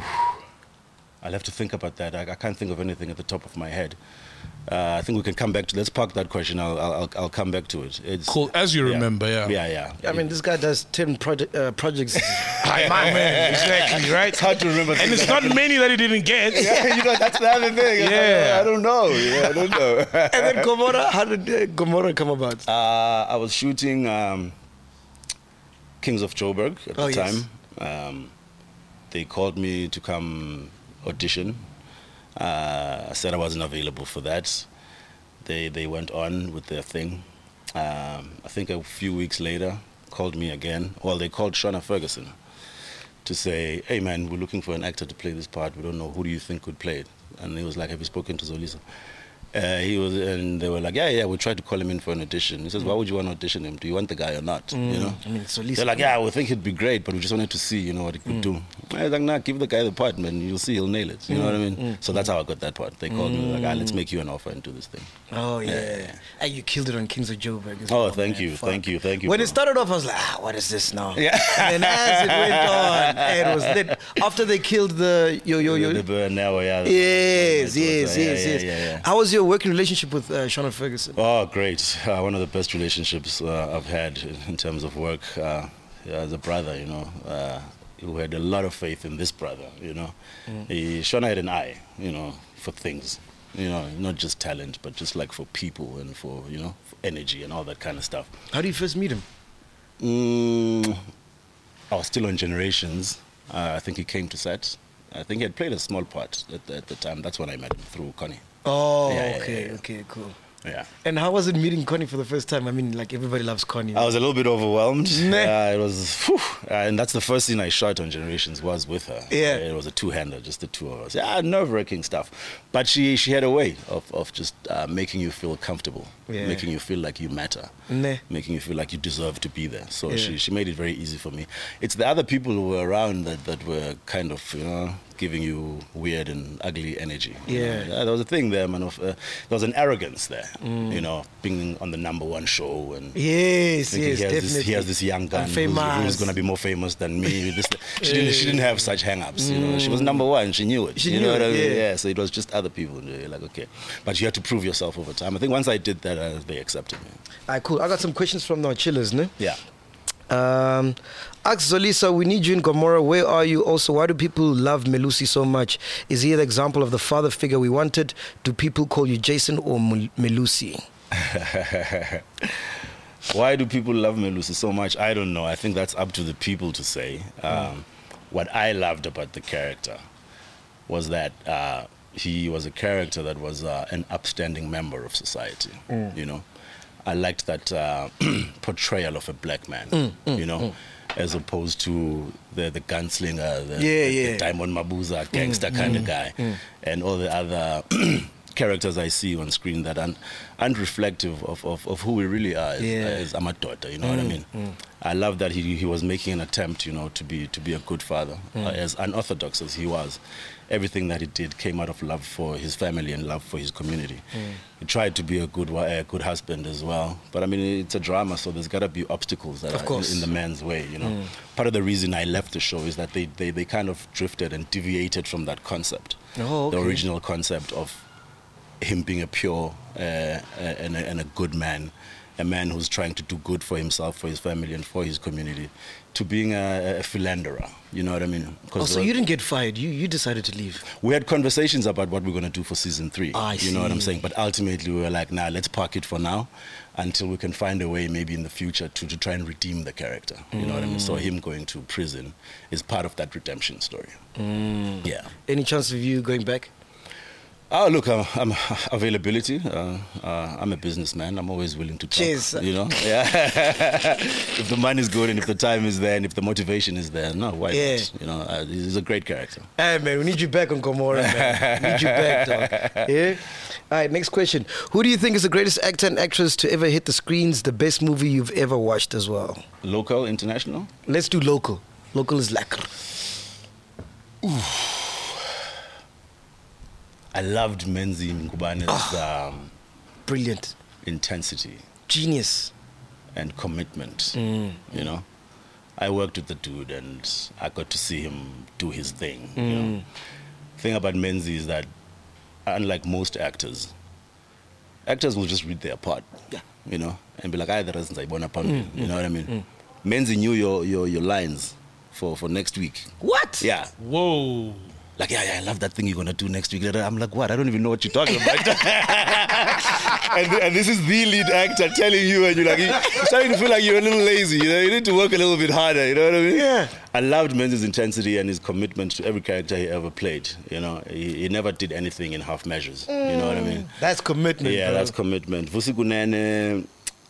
I'll have to think about that. I, I can't think of anything at the top of my head. Uh, I think we can come back to. Let's park that question. I'll I'll, I'll- I'll come back to it. It's, Cool, as you yeah. remember, yeah. Yeah, yeah. I mean, this guy does ten project, uh, projects. Hi, my man, exactly, right? It's hard to remember. And things it's that not many that he didn't get. yeah, you know, that's the other thing. It's Yeah. like, I don't know. Yeah, I don't know. And then Gomorrah, how did uh, Gomorrah come about? uh, I was shooting um, Kings of Joburg at Oh, the yes. time. Um, they called me to come audition. Uh, I said I wasn't available for that. They they went on with their thing. Um, I think a few weeks later, called me again. Well, they called Shona Ferguson to say, "Hey man, we're looking for an actor to play this part. We don't know, who do you think could play it?" And he was like, "Have you spoken to Zolisa?" Uh, he was, and they were like, "Yeah, yeah, we tried to call him in for an audition." He says, "Why would you want to audition him? Do you want the guy or not?" You know. I mean, so Lisa. They're like, "Yeah, we think he'd be great, but we just wanted to see, you know, what he could do." I was like, "Nah, give the guy the part, man. You'll see, he'll nail it." You know what I mean? So that's how I got that part. They called me, like, "Ah, let's make you an offer and do this thing." Oh yeah. Yeah, yeah. And you killed it on Kings of Joburg. as Oh, well, thank man. you, Fuck. thank you, thank you. When bro. it started off, I was like, ah, what is this now? Yeah. And then as it went on, it was lit. After they killed the yo yo yo. The burn now, yeah. Yes, It was, yes, uh, yeah, yes, yeah, yes. yeah, yeah. How was your working relationship with uh, Shona Ferguson? Oh, great. Uh, one of the best relationships uh, I've had in terms of work. Uh, yeah, as a brother, you know, uh, who had a lot of faith in this brother, you know. He, Shona had an eye, you know, for things, you know, not just talent, but just like for people and for, you know, for energy and all that kind of stuff. How do you first meet him? Mm, I was still on Generations. Uh, I think he came to set. I think he had played a small part at the, at the time. That's when I met him, through Connie. Oh, Yeah, yeah, okay, yeah, yeah. okay, cool. Yeah. And how was it meeting Connie for the first time? I mean, like everybody loves Connie. I was a little bit overwhelmed. Nah. Uh, it was, whew, uh, and that's the first scene I shot on Generations was with her. Yeah. It was a two-hander, just the two of us. Yeah, nerve-wracking stuff. But she she had a way of, of just uh, making you feel comfortable, Yeah. making you feel like you matter, Nah. making you feel like you deserve to be there. So Yeah. she, she made it very easy for me. It's the other people who were around that, that were kind of, you know, giving you weird and ugly energy. you Yeah. know. There was a thing there, man. Of, uh, there was an arrogance there, Mm. you know, being on the number one show and Yes, thinking yes, he has definitely. this, he has this young gun I'm who's, famous. who's going to be more famous than me. This, she didn't she didn't have such hang-ups, you know. She was number one. She knew it. She you knew know what it, I mean? yeah. Yeah. So it was just other people. And you're like, okay, but you had to prove yourself over time. I think once I did that, uh, they accepted me. All right, cool. I got some questions from the chillers, ne? Yeah. Um, Ask Zolisa, we need you in Gomorrah. Where are you? Also, why do people love Melusi so much? Is he the example of the father figure we wanted? Do people call you Jason or Mel- Melusi? Why do people love Melusi so much? I don't know. I think that's up to the people to say. Um, what I loved about the character was that uh, he was a character that was uh, an upstanding member of society. You know, I liked that uh, portrayal of a black man. you know, as opposed to the the gunslinger, the, Yeah, the, yeah. the Diamond Mabuza gangster kind of guy, and all the other characters I see on screen that aren't, aren't reflective of, of, of who we really are as, Yeah. as Amadoda, you know Mm, what I mean? mm. I love that he he was making an attempt, you know, to be to be a good father, Mm. uh, as unorthodox as he was. Everything that he did came out of love for his family and love for his community. Mm. He tried to be a good wa- a good husband as well. But I mean, it's a drama, so there's got to be obstacles that Of are course. in, in the man's way, you know. Mm. Part of the reason I left the show is that they, they, they kind of drifted and deviated from that concept. Oh, okay. The original concept of him being a pure uh, and, a, and a good man, a man who's trying to do good for himself, for his family, and for his community, to being a, a philanderer. You know what I mean? Oh, so you didn't get fired. You you decided to leave. We had conversations about what we're going to do for season three. I you know what I'm see. saying? But ultimately, we were like, nah, let's park it for now until we can find a way, maybe in the future, to, to try and redeem the character. You know what I mean? So him going to prison is part of that redemption story. Mm. Yeah. Any chance of you going back? Oh, look, I'm, I'm availability. Uh, uh, I'm a businessman. I'm always willing to talk. Cheers. You know, yeah. If the money is good and if the time is there and if the motivation is there, no, why Yeah. not? You know, uh, he's a great character. Hey man, we need you back on Gomorrah, man. We need you back, dog. Yeah. All right, next question. Who do you think is the greatest actor and actress to ever hit the screens? The best movie you've ever watched as well? Local, international. Let's do local. Local is lekker. I loved Menzi Ngubane's um, Brilliant. intensity Genius. and commitment. Mm. You know, I worked with the dude and I got to see him do his thing. You Mm. know, thing about Menzi is that, unlike most actors, actors will just read their part. Yeah. You know, and be like, "I the reasons I bona pumping." Mm, You know what I mean? Menzi knew your, your your lines for for next week. What? Yeah. Whoa. Like, yeah, yeah, I love that thing you're going to do next week. I'm like, what? I don't even know what you're talking about. and, th- and this is the lead actor telling you, and you're like, you're starting to feel like you're a little lazy. You know, you need to work a little bit harder. You know what I mean? Yeah. I loved Menzi's intensity and his commitment to every character he ever played. You know, he, he never did anything in half measures. You know what I mean? That's commitment. Yeah, bro. that's commitment. Vusi Kunene,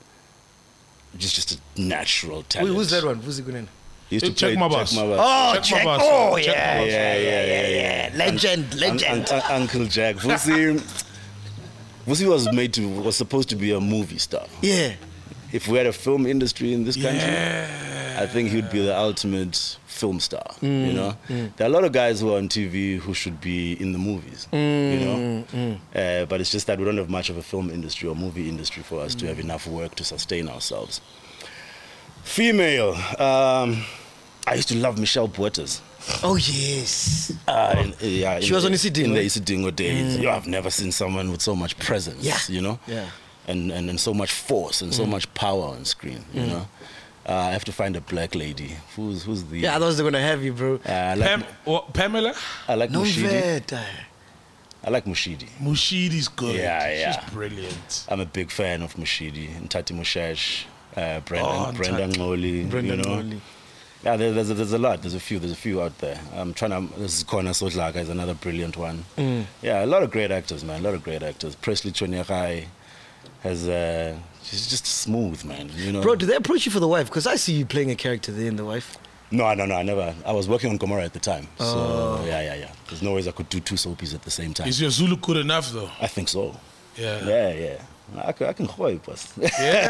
just, just a natural talent. Who- Who's that one? Who's it going He used to Check play my boss. Check My Boss. Oh, Check Jack. my boss. Oh, Check my yeah. boss. Yeah, yeah, yeah, yeah. Legend, Un- legend. un- un- Uncle Jack. Vusi, Vusi was made to was supposed to be a movie star. Yeah. If we had a film industry in this country, Yeah. I think he would be the ultimate film star. Mm, You know, there are a lot of guys who are on T V who should be in the movies. Mm, you know, uh, but it's just that we don't have much of a film industry or movie industry for us to have enough work to sustain ourselves. Female. Um, I used to love Michelle Buertas. Oh, yes. Uh, in- yeah, She in was the- on Isidingo. In the Isidingo days. Yo, I've never seen someone with so much presence, Yeah. you know? Yeah. And, and, and so much force and so much power on screen, you know? Uh, I have to find a black lady. Who's who's the... Yeah, I thought they were going to have you, bro. uh, I like, Pam, what, Pamela? I like No Mushidi. vet. I like Mushidi. Mushidi's good. Yeah, yeah. She's brilliant. I'm a big fan of Mushidi. Ntati Mushash, uh, Brenda, Oh, Brenda Ntati. Ngoli, Brenda you know? Ngoli. Yeah, there, there's, a, there's a lot. There's a few. There's a few out there. I'm trying to... This is Kona Sodlaka is another brilliant one. Mm. Yeah, a lot of great actors, man. A lot of great actors. Presley Chonyakai has... Uh, she's just smooth, man. You know? Bro, did they approach you for the wife? Because I see you playing a character there in The Wife. No, no, no. I never... I was working on Gomorrah at the time. Oh. So, yeah, yeah, yeah. There's no ways I could do two soapies at the same time. Is your Zulu good enough, though? I think so. Yeah. Yeah, yeah. I can, I can hoy, boss. I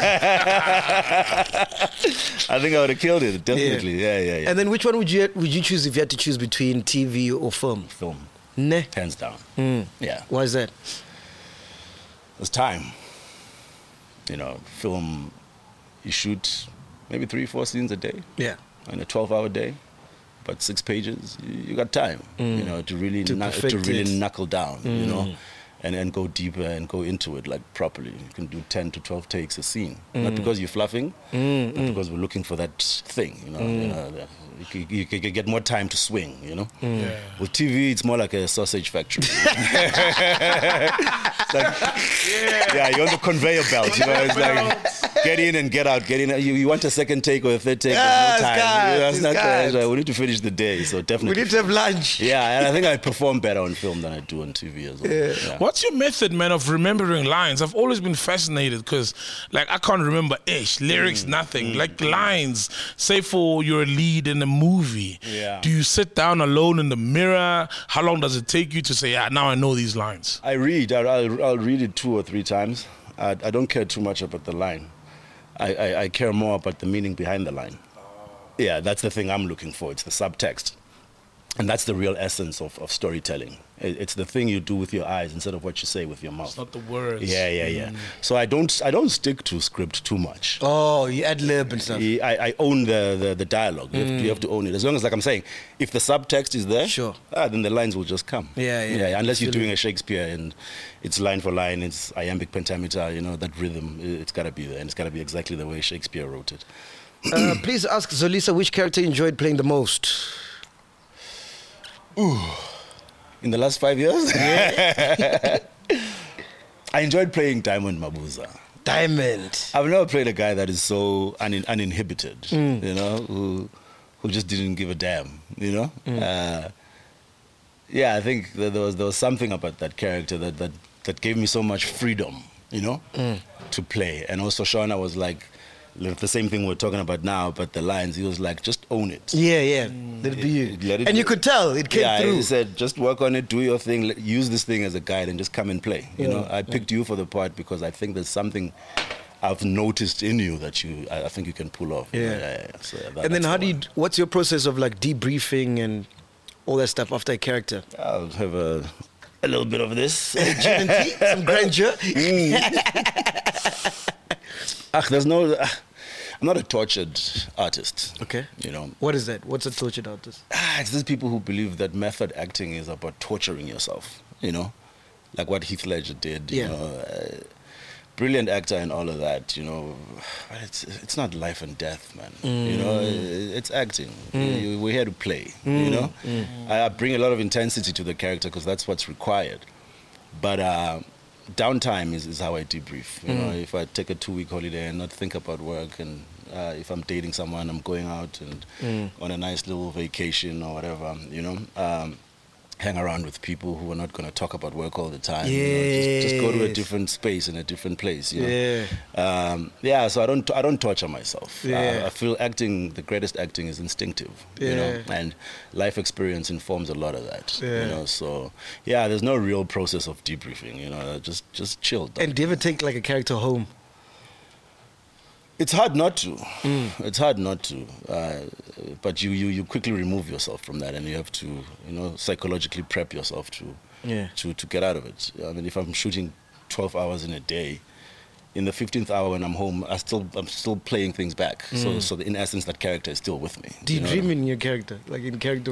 think I would have killed it, definitely. Yeah, yeah, yeah. And then which one would you would you choose if you had to choose between T V or film? Film, Ne. hands down. Mm. Yeah. Why is that? It's time. You know, film, you shoot maybe three, four scenes a day Yeah. in a twelve-hour day, but six pages. You, you got time, you know, to really To knuck- to perfect really it. knuckle down, you know, and and go deeper and go into it like properly. You can do ten to twelve takes a scene, not because you're fluffing, but because we're looking for that thing. You know, you know, the- you, c- you, c- get more time to swing. You know, Yeah. with T V, it's more like a sausage factory. It's like, yeah, you're on the conveyor belt. You know, it's like get in and get out, get in. You, you want a second take or a third take? Yes, There's no time. guys, That's not guys. right. We need to finish the day, so We definitely. need to have lunch. Yeah, and I think I perform better on film than I do on T V as well. Yeah. Yeah. What's your method, man, of remembering lines? I've always been fascinated because, like, I can't remember ish, lyrics, Mm. nothing. Like, lines, say for you're a lead in a movie. Yeah. Do you sit down alone in the mirror? How long does it take you to say, yeah, now I know these lines? I read. I'll, I'll, I'll read it two or three times. I, I don't care too much about the line. I, I, I care more about the meaning behind the line. Yeah, that's the thing I'm looking for. It's the subtext. And that's the real essence of, of storytelling. It, it's the thing you do with your eyes instead of what you say with your mouth. It's not the words. Yeah, yeah, yeah. So I don't I don't stick to script too much. Oh, you ad lib and stuff. I, I own the, the, the dialogue. You, have to, you have to own it. As long as, like I'm saying, if the subtext is there, Sure. ah, then the lines will just come. Yeah, yeah. Unless you're Absolutely. doing a Shakespeare and it's line for line, it's iambic pentameter, you know, that rhythm, it's got to be there. And it's got to be exactly the way Shakespeare wrote it. Uh, please ask Zolisa which character you enjoyed playing the most. In the last five years, I enjoyed playing Diamond Mabuza. Diamond. I've never played a guy that is so un- uninhibited, you know, who who just didn't give a damn, you know. Uh, yeah, I think that there was there was something about that character that that, that gave me so much freedom, you know, to play. And also Shauna was like, like the same thing we're talking about now, but the lines. He was like, just own it. Yeah, yeah. Let it be you. Let it and be. you could tell it came Yeah, through. he said, just work on it, do your thing, let- use this thing as a guide, and just come and play. You Yeah, know, I picked you for the part because I think there's something I've noticed in you that you, I, I think you can pull off. Yeah. yeah, yeah. So that- and then that's how the do you, one. what's your process of like debriefing and all that stuff after a character? I'll have a, a little bit of this. Gin and tea? Some grandeur? Ach, there's no. Uh, I'm not a tortured artist. Okay. You know, What is that? What's a tortured artist? ah, it's these people who believe that method acting is about torturing yourself. You know, like what Heath Ledger did. You Yeah. know, uh, brilliant actor and all of that. You know, but it's it's not life and death, man. You know, Mm. it's acting. You, we're here to play. You know, Mm. I, I bring a lot of intensity to the character because that's what's required. But uh, downtime is, is how I debrief. You know, if I take a two-week holiday and not think about work, and uh, if I'm dating someone, I'm going out and on a nice little vacation or whatever. You know, um, hang around with people who are not going to talk about work all the time. You know, just, just go to a Yes. different space in a different place. You know? Yeah. Um, yeah. So I don't I don't torture myself. Yeah. Uh, I feel acting, the greatest acting is instinctive. You know, Yeah. and life experience informs a lot of that. Yeah. You know, so yeah, there's no real process of debriefing. You know, just just chill. And do you ever take like a character home? It's hard not to. It's hard not to. Uh, but you, you, you quickly remove yourself from that, and you have to, you know, psychologically prep yourself to, Yeah. to, to get out of it. I mean, if I'm shooting twelve hours in a day, in the fifteenth hour when I'm home, I still, I'm still playing things back. So, so in essence, that character is still with me. Do you know? dream in your character? Like in character?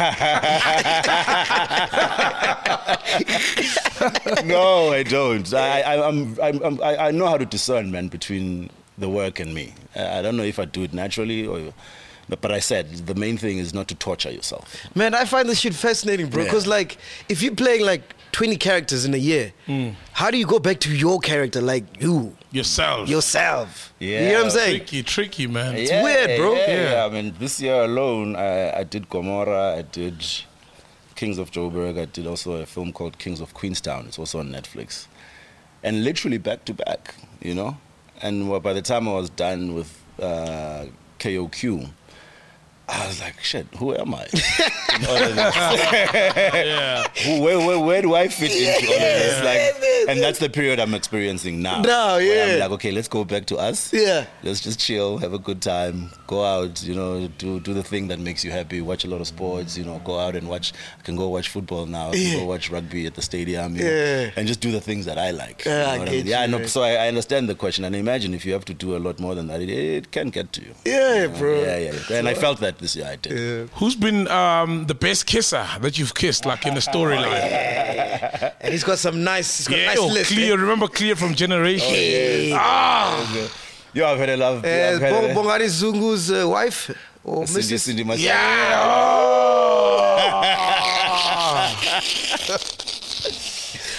No, I don't. I, I, I'm, I'm, I'm, I I know how to discern, man, between the work and me. I I don't know if I do it naturally or. But, but I said the main thing is not to torture yourself. Man, I find this shit fascinating, bro. Yeah. Because like, if you're playing like twenty characters in a year, how do you go back to your character, like you, Yourself. yourself? You Yeah. know what I'm saying? Tricky, tricky, man. It's weird, bro. Yeah, Yeah. yeah. I mean, this year alone, I, I did Gomorrah, I did Kings of Joburg, I did also a film called Kings of Queenstown. It's also on Netflix. And literally back to back, you know? And well, by the time I was done with uh, K O Q, I was like, shit, who am I? In all of this? Yeah. Who, where, where, where do I fit into all of this? Like, and that's the period I'm experiencing now. Now, where yeah. I'm like, okay, let's go back to us. Yeah. Let's just chill, have a good time, go out, you know, do do the thing that makes you happy, watch a lot of sports, you know, go out and watch, I can go watch football now, I can Yeah. go watch rugby at the stadium, you know, Yeah. and just do the things that I like. Yeah, you know I what get mean? Yeah, you, no, man. so I, I understand the question, and imagine if you have to do a lot more than that, it, it can get to you. Yeah, You know? bro. Yeah, yeah, yeah. And I felt that this year, I did. Yeah. Who's been um, the best kisser that you've kissed, like in the storyline? And he's got some nice, he's got a Yeah, nice oh, list. Clear. eh? Remember Clear from Generation? Yeah. Ah, Yo, I've had a love. Uh, I've had Bong- a- Bongani Zungu's uh, wife or Cindy, Missus Cindy Mas- yeah. Oh.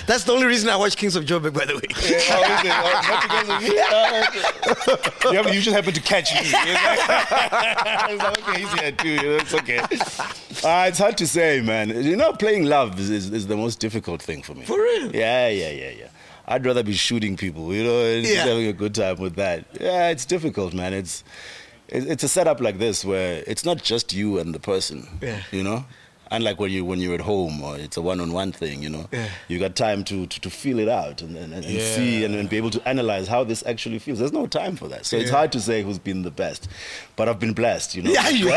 That's the only reason I watch Kings of Joburg, by the way. Yeah, oh, is it? Oh, not because of me? Oh, okay. you, happen, you just happen to catch me. It's like, okay, he's here too. It's okay. Uh, it's hard to say, man. You know, playing love is, is, is the most difficult thing for me. For real? Yeah, yeah, yeah, yeah. I'd rather be shooting people, you know, and Yeah. just having a good time with that. Yeah, it's difficult, man. It's it- it's a setup like this where it's not just you and the person, Yeah. you know. Unlike when you when you're at home or it's a one-on-one thing, you know. Yeah. You got time to, to, to feel it out and, and, and Yeah. see and, and be able to analyze how this actually feels. There's no time for that, so it's hard to say who's been the best. But I've been blessed, you know. Yeah, you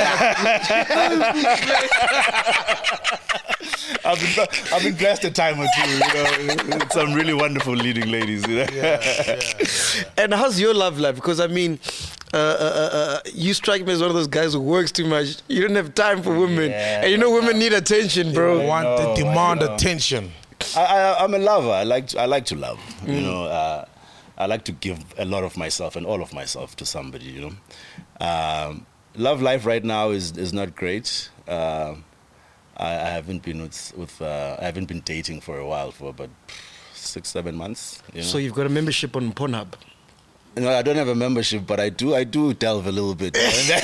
I've been I've been blessed a time or two, you know, with some really wonderful leading ladies, you know. And how's your love life? Because I mean, uh, uh, uh, you strike me as one of those guys who works too much. You don't have time for women, Yeah. and you know women need attention, bro. Want know, to demand I know. attention. I, I, I'm a lover. I like to, I like to love. You know, uh, I like to give a lot of myself and all of myself to somebody. You know, um, love life right now is is not great. Uh, I, I haven't been with, with uh, I haven't been dating for a while, for about six seven months. You know? So you've got a membership on Pornhub. No, I don't have a membership, but I do I do delve a little bit.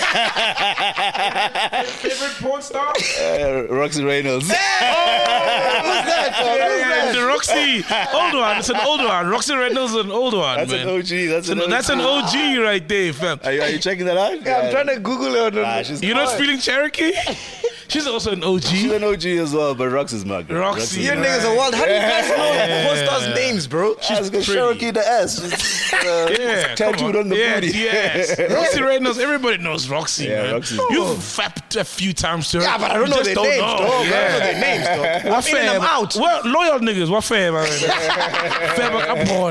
Favorite porn star? uh, Roxy Reynolds. Who's that? Yeah, the Roxy, old one. It's an old one. Roxy Reynolds is an old one, That's man. an O G. That's an So O G. that's an O G right there, fam. Are you, are you checking that out? Yeah, I'm trying to Google it. Ah, she's You know, hot. Feeling Cherokee? She's also an O She's G. an O G as well, but Roxy's my girl. Roxy. You Yeah. niggas are wild. How do you guys know Yeah. porn stars' names, bro? She's pretty. Cherokee the S. It's, uh, Yeah, it's come tattooed on. on the yes, booty. Yes, Roxy Reynolds. Everybody knows Roxy, Yeah, man. Roxy's You've fapped a few times to her. Yeah, but I don't You know just their names, know. dog. I don't know Yeah. their names, dog. What I'm in and fam? I'm out. Well, loyal niggas. What fam? Fam, come on.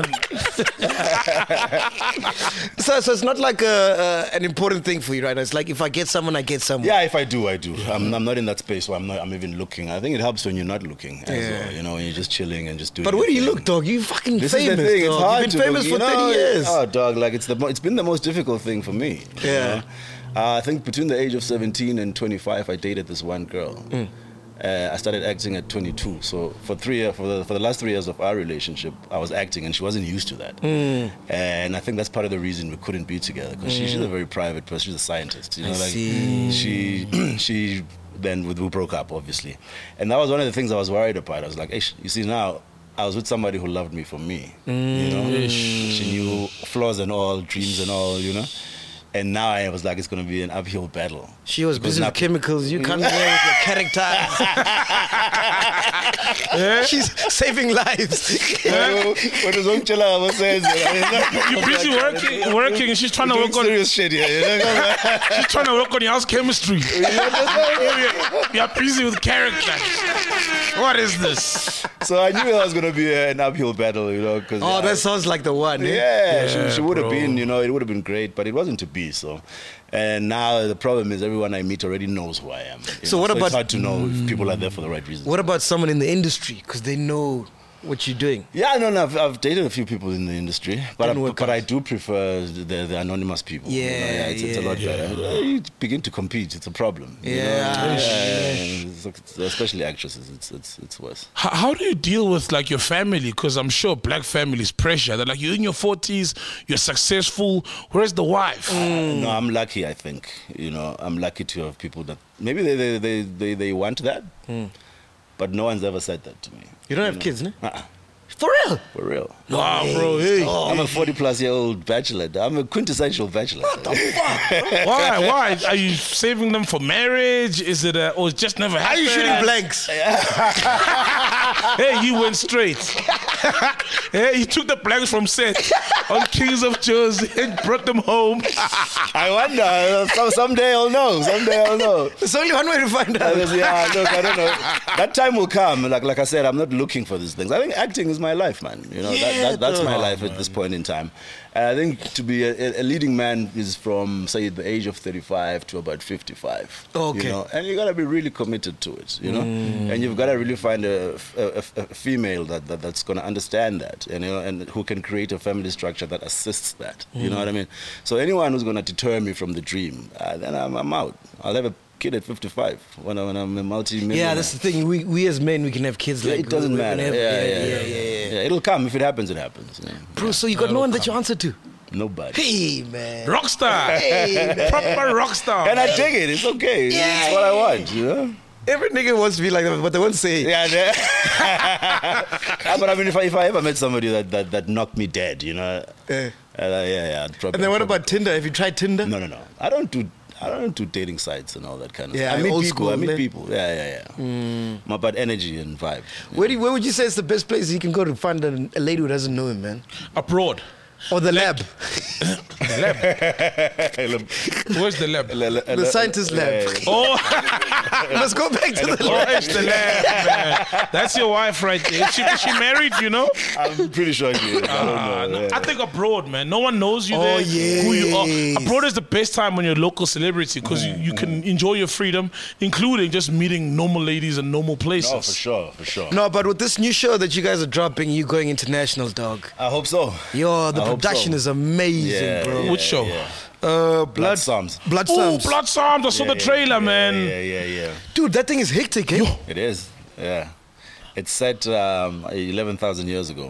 So, so it's not like a, uh, an important thing for you, right? It's like if I get someone, I get someone. Yeah, if I do, I do. I'm, I'm not in that space where I'm not. I'm even looking. I think it helps when you're not looking as Yeah. well. You know, when you're just chilling and just doing. But where do you your look, thing. dog? You fucking This famous, is the thing. It's dog. hard You've been to famous look, for you thirty know, years. Oh, dog! Like it's the mo- it's been the most difficult thing for me. you Yeah. know? Uh, I think between the age of seventeen and twenty-five, I dated this one girl. Mm. Uh, I started acting at twenty-two. So for three years, for the, for the last three years of our relationship, I was acting, and she wasn't used to that. Mm. And I think that's part of the reason we couldn't be together because she, she's a very private person. She's a scientist. You know, I like see. she she then we we broke up, obviously, and that was one of the things I was worried about. I was like, hey, you see now. I was with somebody who loved me for me, you know. She knew flaws and all, dreams and all, you know. And now I was like, it's going to be an uphill battle. She was Because busy now- with chemicals. You come here with your characters. She's saving lives. What does Umchela was saying? You're busy working, working, and she's trying to Doing work on. serious shit here. You know? She's trying to work on your house chemistry. You're busy with character. What is this? So I knew it was going to be an uphill battle, you know. Cause, Oh, uh, that sounds like the one. eh? Yeah, she, Yeah, she would have bro. been, you know, it would have been great, but it wasn't to be. So, and now the problem is everyone I meet already knows who I am. you So know? what it's about- hard to know if people are there for the right reasons. What about someone in the industry? Because they know what you're doing. Yeah, no, no, I've, I've dated a few people in the industry, but I, Didn't work but out. I do prefer the, the anonymous people. you know, Yeah, it's, it's a lot yeah. better. You begin to compete; it's a problem. you know? Yeah. Yeah, it's- especially actresses, it's it's it's worse. How, how do you deal with like your family? Because I'm sure black families pressure. They're like, you're in your forties, you're successful. Where's the wife? No, I'm lucky. I think you know, I'm lucky to have people that maybe they they they they, they want that, but no one's ever said that to me. You don't have know? kids, no? Uh-uh, For real? for real. Wow, bro. Hey. I'm a forty plus year old bachelor. I'm a quintessential bachelor. Why? Why? Are you saving them for marriage? Is it a, or it just never Are happened? you shooting blanks? Hey, he went straight. Hey, he took the blanks from set on Kings of Jersey and brought them home. I wonder. uh, Some, someday I'll know. Someday I'll know. There's only one way to find I out. was, yeah, look, I don't know. That time will come. Like like I said, I'm not looking for these things. I think acting is my life, man. You know, Yeah, that, that, that's my though. life at this point in time. And I think to be a, a leading man is from, say, the age of thirty-five to about fifty-five. Okay. You know? And you got to be really committed to it, you know? And you've got to really find a, a, a- a female that, that that's going to understand that, and, you know, and who can create a family structure that assists that. You know what I mean? So anyone who's going to deter me from the dream, uh, then I'm, I'm out. I'll have a kid at fifty-five when, I, when I'm a multi-millionaire. Yeah, that's the thing. We we as men, we can have kids Yeah, like it doesn't we- we matter. can have- yeah, yeah, yeah, yeah, yeah, yeah. yeah. It'll come. If it happens, it happens. Yeah. Bro, so you got no one that you answer to? Nobody. Hey, man. Rockstar. Hey, man. Proper rockstar. And I dig it. It's okay. Yeah. It's what I want, you know? Every nigga wants to be like that, but they won't say it. Yeah, yeah. Ah, but I mean, if I, if I ever met somebody that, that, that knocked me dead, you know, Yeah. uh, yeah, yeah. I'd drop And then what about Tinder? Have you tried Tinder? No, no, no. I don't do. I don't do dating sites and all that kind of Yeah, stuff. I meet old people. school, I meet man. people. Yeah, yeah, yeah. Mm. About energy and vibe. Where, do you, where would you say is the best place you can go to find a, a lady who doesn't know him, man? Abroad. Or the lab? The lab. Where's the lab? The scientist lab. Oh, Let's go back to the oh, lab. it's the lab, man. That's your wife right there. She, she married, you know? I'm pretty sure she is. I Ah, don't know. no, yeah. I think abroad, man. No one knows you Oh, there. Who you are. yes. Abroad is the best time when you're a local celebrity because you, you can enjoy your freedom, including just meeting normal ladies in normal places. No, for sure, for sure. No, but with this new show that you guys are dropping, you going international, dog. I hope so. Yo, the I hope production so. is amazing, Yeah, bro. yeah, Which show? yeah. Uh, blood, Blood Psalms. Blood Oh, Psalms. Blood Psalms. I saw Yeah, the trailer, yeah, man. Yeah, yeah, yeah. Dude, that thing is hectic, eh? It is. Yeah. It's set um, eleven thousand years ago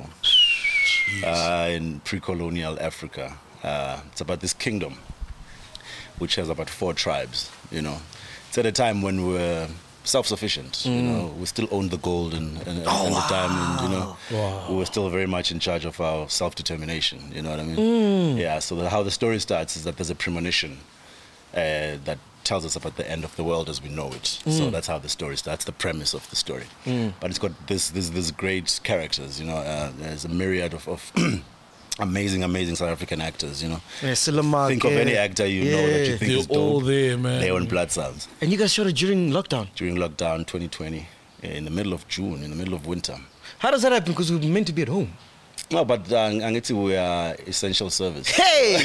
uh, in pre-colonial Africa. Uh, it's about this kingdom, which has about four tribes, you know. It's at a time when we're self-sufficient, you know. We still owned the gold and, and, and the diamond, you know. We were still very much in charge of our self-determination, you know what I mean? Yeah, so the, how the story starts is that there's a premonition uh, that tells us about the end of the world as we know it. So that's how the story starts, the premise of the story. But it's got this, this, this great characters, you know. Uh, there's a myriad of... of amazing, amazing South African actors, you know. Yeah, Silamak, Think of yeah. any actor you know that you Yeah. think is They're all dope. there, man. They're on Blood Sounds. And you guys shot it during lockdown. During lockdown twenty twenty, in the middle of June, in the middle of winter. How does that happen? Because we were meant to be at home. No, but uh, Angeti, we are essential service. Hey!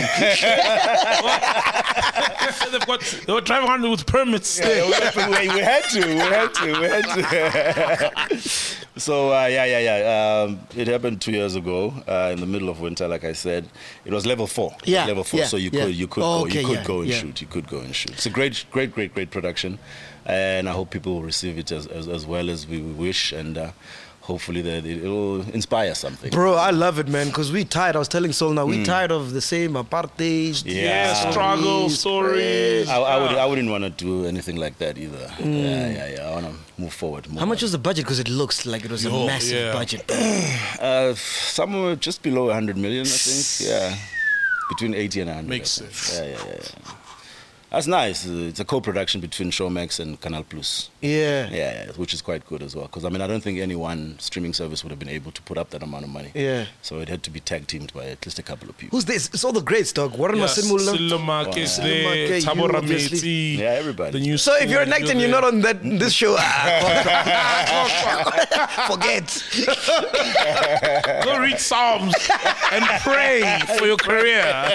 They've got, they were driving around with permits. Yeah, we, we, we had to, we had to, we had to. So, uh, yeah, yeah, yeah. Um, it happened two years ago uh, in the middle of winter, like I said. It was level four. It was Yeah, level four, yeah, so you yeah. could, you could, Oh, go, okay, you could yeah, go and yeah. shoot. You could go and shoot. It's a great, great, great, great production. And I hope people will receive it as, as, as well as we wish. And uh, hopefully that it will inspire something. Bro, I love it, man, because we tired. I was telling Sol now, we tired of the same apartheid. Yeah. Yeah, struggle, stories. I, I, would, I wouldn't want to do anything like that either. Yeah, yeah, yeah. I want to move forward. Move How much on. was the budget? Because it looks like it was a Yo, massive yeah. budget. Uh, somewhere just below one hundred million, I think. Yeah, between eighty and one hundred. Makes I think. sense. Yeah, yeah, yeah, yeah. That's nice. Uh, It's a co-production between Showmax and Canal Plus. Yeah. Yeah, yeah, which is quite good as well. Because I mean, I don't think any one streaming service would have been able to put up that amount of money. Yeah. So it had to be tag teamed by at least a couple of people. Who's this? It's all the greats, dog. Warren Yeah, Masemola. Silamak is Silamak, there. you, Tabo obviously. Rameti. Yeah, everybody. The new So if you're an actor and you're not on that this show, ah, forget. Go read Psalms and pray for your career.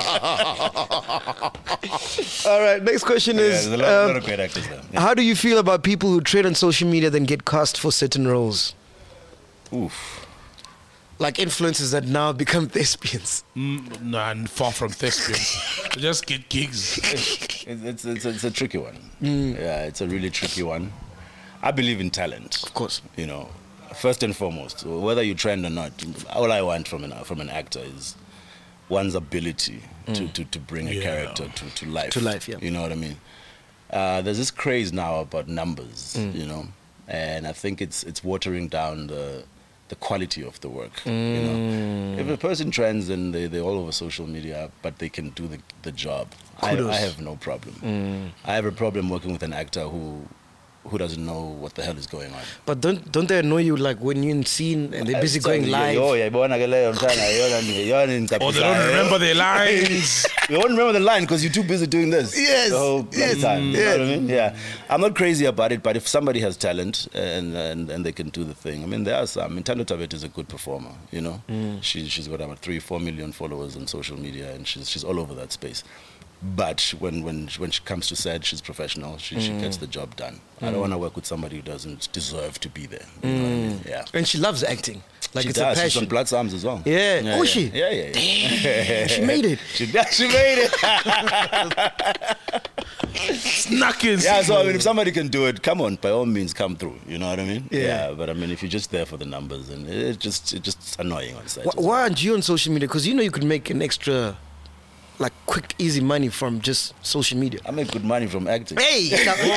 All right, next question Yeah, is, there's a lot, a lot um, of great actors there. Yeah. how do you feel about people who trade on social media then get cast for certain roles? Oof. Like influencers that now become thespians. Mm, nah, and far from thespians. They just get gigs. It's, it's, it's, a, it's a tricky one. Yeah, it's a really tricky one. I believe in talent. Of course. You know, first and foremost, whether you trend or not, all I want from an from an actor is one's ability to, to, to bring a Yeah. character to, to life. To life, yeah. You know what I mean? Uh, there's this craze now about numbers, you know, and I think it's it's watering down the the quality of the work. You know, if a person trends and they they're all over social media, but they can do the the job, I, Kudos. I have no problem. I have a problem working with an actor who who doesn't know what the hell is going on. But don't don't they annoy you like when you're in scene and they're busy going live? Oh, yeah, Or they don't remember their lines. You won't remember the line because you're too busy doing this. Yes, The whole bloody yes, time. You know yes. what I mean? Yeah. I'm not crazy about it, but if somebody has talent and and, and they can do the thing, I mean, there are some. I mean, Tando Tabet is a good performer, you know? She, she's got about three, four million followers on social media and she's, she's all over that space. But when, when, when she comes to set, she's professional. She, she gets the job done. I don't want to work with somebody who doesn't deserve to be there. You know what I mean? Yeah. And she loves acting. Like She it's does. a She's on passion. Blood Psalms as well. Yeah. Oh, yeah. she? Yeah, yeah, yeah. She made it. She, she made it. Snuck in. Yeah, so I mean, if somebody can do it, come on, by all means, come through. You know what I mean? Yeah. But I mean, if you're just there for the numbers, and it's just it's just annoying on site. Why, why aren't you on social media? Because you know you could make an extra, like, quick, easy money from just social media. I make good money from acting. Hey!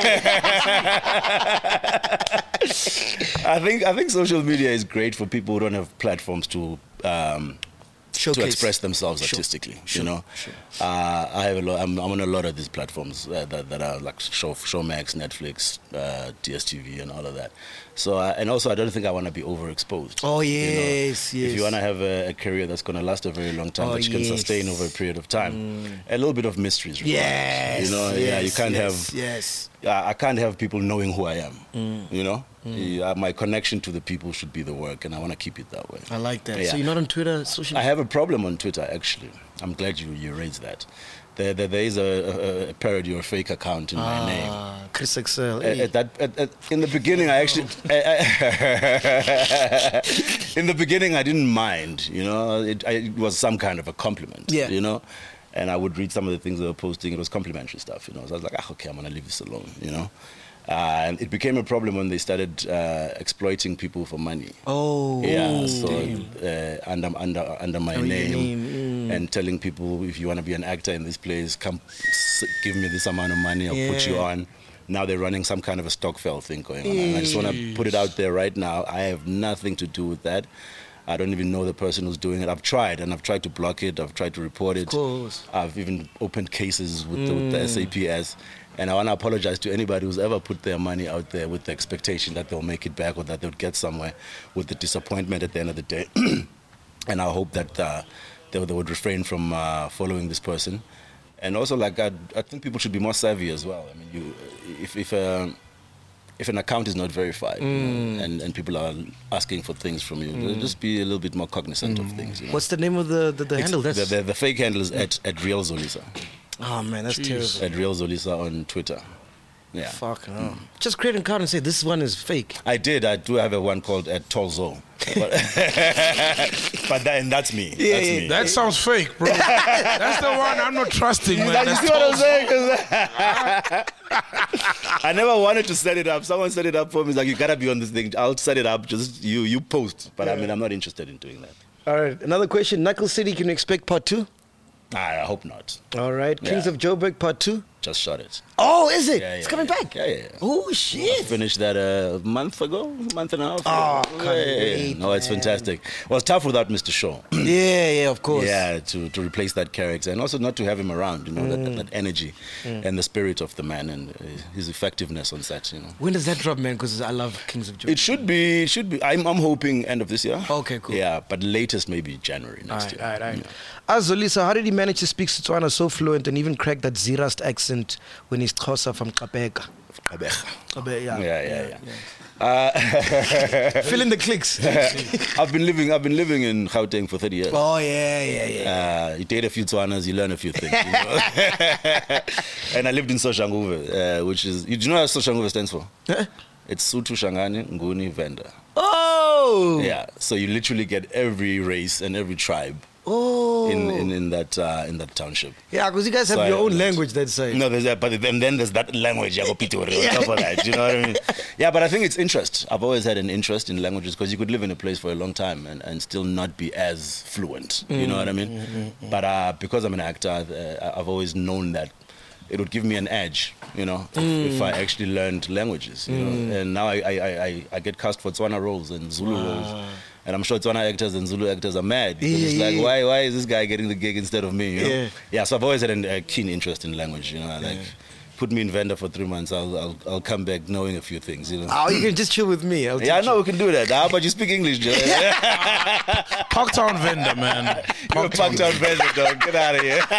I think I think social media is great for people who don't have platforms to. Um, Showcase. to express themselves Sure. artistically, Sure. you know. Sure. Uh, I have a lot. I'm, I'm on a lot of these platforms uh, that, that are like Show, Showmax, Netflix, uh, D S T V, and all of that. So, uh, and also, I don't think I want to be overexposed. Oh, you know. yes, yes. If you want to have a, a career that's going to last a very long time, Oh, that you can yes. sustain over a period of time, a little bit of mystery is required. Yes. You know, yes, yeah, you can't yes, have. Yes. Uh, I can't have people knowing who I am. Mm. You know, yeah, my connection to the people should be the work, and I want to keep it that way. I like that. Yeah. So you're not on Twitter, social I media? have a problem on Twitter, actually. I'm glad you, you raised that. There, there, there is a, a, a parody or fake account in my name. Ah, Chris Excel. At, at that, at, at, in the beginning, I actually, in the beginning, I didn't mind. You know, it, I, it was some kind of a compliment. Yeah. You know, and I would read some of the things they were posting. It was complimentary stuff. You know, so I was like, ah, okay, I'm gonna leave this alone. You know. Uh, and it became a problem when they started uh, exploiting people for money. Oh, Yeah, so damn. uh, under under under my Under your name, name, mm. and telling people, if you want to be an actor in this place, come s- give me this amount of money, I'll put you Yeah. on. Now they're running some kind of a Stockfell thing going on. And I just want to put it out there right now. I have nothing to do with that. I don't even know the person who's doing it. I've tried, and I've tried to block it. I've tried to report it. Of course. I've even opened cases with, the, with the S A P S. And I want to apologize to anybody who's ever put their money out there with the expectation that they'll make it back or that they'll get somewhere, with the disappointment at the end of the day. And I hope that uh, they, they would refrain from uh, following this person. And also, like, I, I think people should be more savvy as well. I mean, you, if if, uh, if an account is not verified, you know, and, and people are asking for things from you, just be a little bit more cognizant of things. You know? What's the name of the, the, the It's- handle? the, That's, the, the fake handle is at, at Real Zolisa. oh, man, that's Jeez. terrible. At Real Zolisa on Twitter. Yeah. Fuck no. Just create an account and say, this one is fake. I did. I do have a one called at Tolzo. But, but that, and that's me. that's yeah. me. That sounds fake, bro. That's the one I'm not trusting, man. Like, you That's see what I'm told- saying? 'Cause I never wanted to set it up. Someone set it up for me. It's like, you gotta be on this thing. I'll set it up. Just you, you post. But I mean, I'm not interested in doing that. All right, another question. Knuckle City, can we expect part two? I, I hope not. All right, Kings Yeah. of Joburg, part two? Just shot it. Oh, is it? Yeah, it's yeah, coming yeah. back? Yeah, yeah, yeah. Oh, I shit. finished that a month ago, a month and a half. Oh, ago. can't Yeah, yeah, yeah. wait, No, it's man. fantastic. Well, it's tough without Mister Shaw. Yeah, yeah, of course. Yeah, to, to replace that character and also not to have him around, you know, that, that, that energy and the spirit of the man and uh, his effectiveness on set, you know. When does that drop, man? Because I love Kings of Joburg. It should be, should be, I'm, I'm hoping end of this year. Okay, cool. Yeah, but latest maybe January All next right, year. all right, all right. Yeah. As Zolisa, how did he manage to speak Setswana so fluent and even crack that Zirast accent when he's Xhosa from Kapeka? Kabega. Yeah, Yeah, yeah, yeah. Uh, Fill in the clicks. I've been living, I've been living in Gauteng for thirty years. Oh, yeah, yeah, yeah. Uh, you date a few Tswanas, you learn a few things. You know? And I lived in Soshanguve, uh, which is, you do you know what Soshanguve stands for? Huh? It's Sutu, Shangani, Nguni, Venda. Oh! Yeah, so you literally get every race and every tribe Oh! in, in, in that uh, in that township. Yeah, because you guys have So your I- own language that side. No, there's that, but then, then there's that language, Yago Pitori, on top of that, you know what I mean? Yeah, but I think it's interest. I've always had an interest in languages because you could live in a place for a long time and, and still not be as fluent, you know what I mean? Mm-hmm. But uh, because I'm an actor, I've, uh, I've always known that it would give me an edge, you know, if, Mm. if I actually learned languages, you know. And now I, I, I, I- I get cast for Tswana roles and Zulu roles. And I'm sure Tswana actors and Zulu actors are mad. Because Yeah, it's yeah, like, yeah. why why is this guy getting the gig instead of me, you know? Yeah. Yeah, so I've always had an- a keen interest in language, you know, like... Put me in Venda for three months, I'll, I'll I'll come back knowing a few things, you know. Oh, you can just chill with me. I'll Yeah, I teach know you. we can do that. How about you speak English, Joe? Parktown vendor, man. You're a punked out Venda, dog. Get out of here.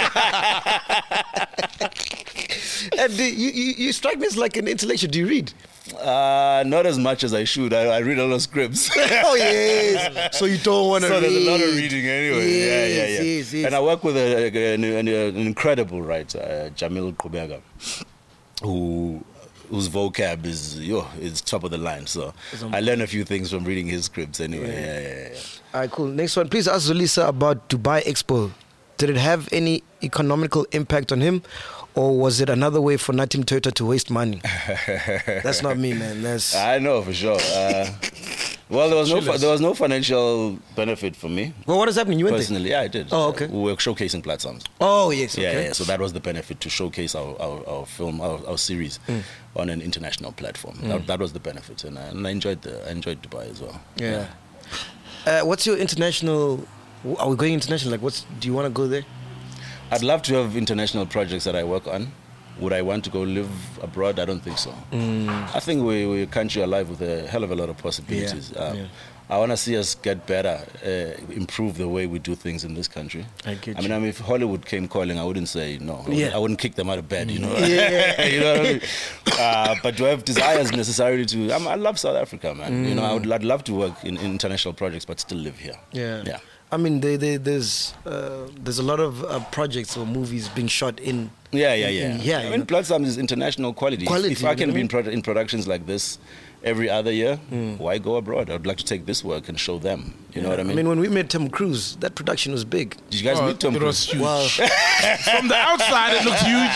And uh, you, you, you strike me as like an intellectual. Do you read? Uh, not as much as I should. I, I read a lot of scripts. Oh, yes. So you don't want to So read. there's a lot of reading anyway. Yes, yeah, yeah, yeah. yes, yes. And I work with a, a- an, an, an incredible writer, uh, Jamil Kubega, who whose vocab is yo is top of the line. So I learn a few things from reading his scripts anyway. Yeah, yeah, yeah. All right, cool. Next one. Please ask Zolisa about Dubai Expo. did it have any economical impact on him? Or was it another way for Natim Toyota to waste money? That's not me, man. That's I know for sure. Uh, well, there was no fi- there was no financial benefit for me. Well, what does that mean? You went Personally, yeah, I did. Oh, okay. We were showcasing platforms. Oh, yes. Yeah, Okay. yeah, so that was the benefit, to showcase our, our, our film, our, our series Mm. on an international platform. That, that was the benefit, and I, and I enjoyed the I enjoyed Dubai as well. Yeah. Uh, what's your international? Are we going international? Like, what's? Do you want to go there? I'd love to have international projects that I work on. Would I want to go live abroad? I don't think so. Mm. I think we, we're a country alive with a hell of a lot of possibilities. Yeah, Um, yeah. I want to see us get better, uh, improve the way we do things in this country. I get I mean, you. I mean, if Hollywood came calling, I wouldn't say no. I wouldn't, Yeah. I wouldn't kick them out of bed, you know. Yeah. You know what I mean? Uh, but do I have desires necessarily to? I'm, I love South Africa, man. You know, I would, I'd love to work in, in international projects, but still live here. Yeah. Yeah. I mean, they, they, there's uh, there's a lot of uh, projects or movies being shot in. Yeah, yeah, yeah. in here, I you mean, know? Platform is international quality. If- Quality, If I you can know be what in, I produ- in productions like this every other year, why go abroad? I'd like to take this work and show them. You know what I mean? I mean, when we met Tom Cruise, that production was big. Did you guys Oh, meet Tom it was Cruise? huge. Wow. From the outside, it looked huge.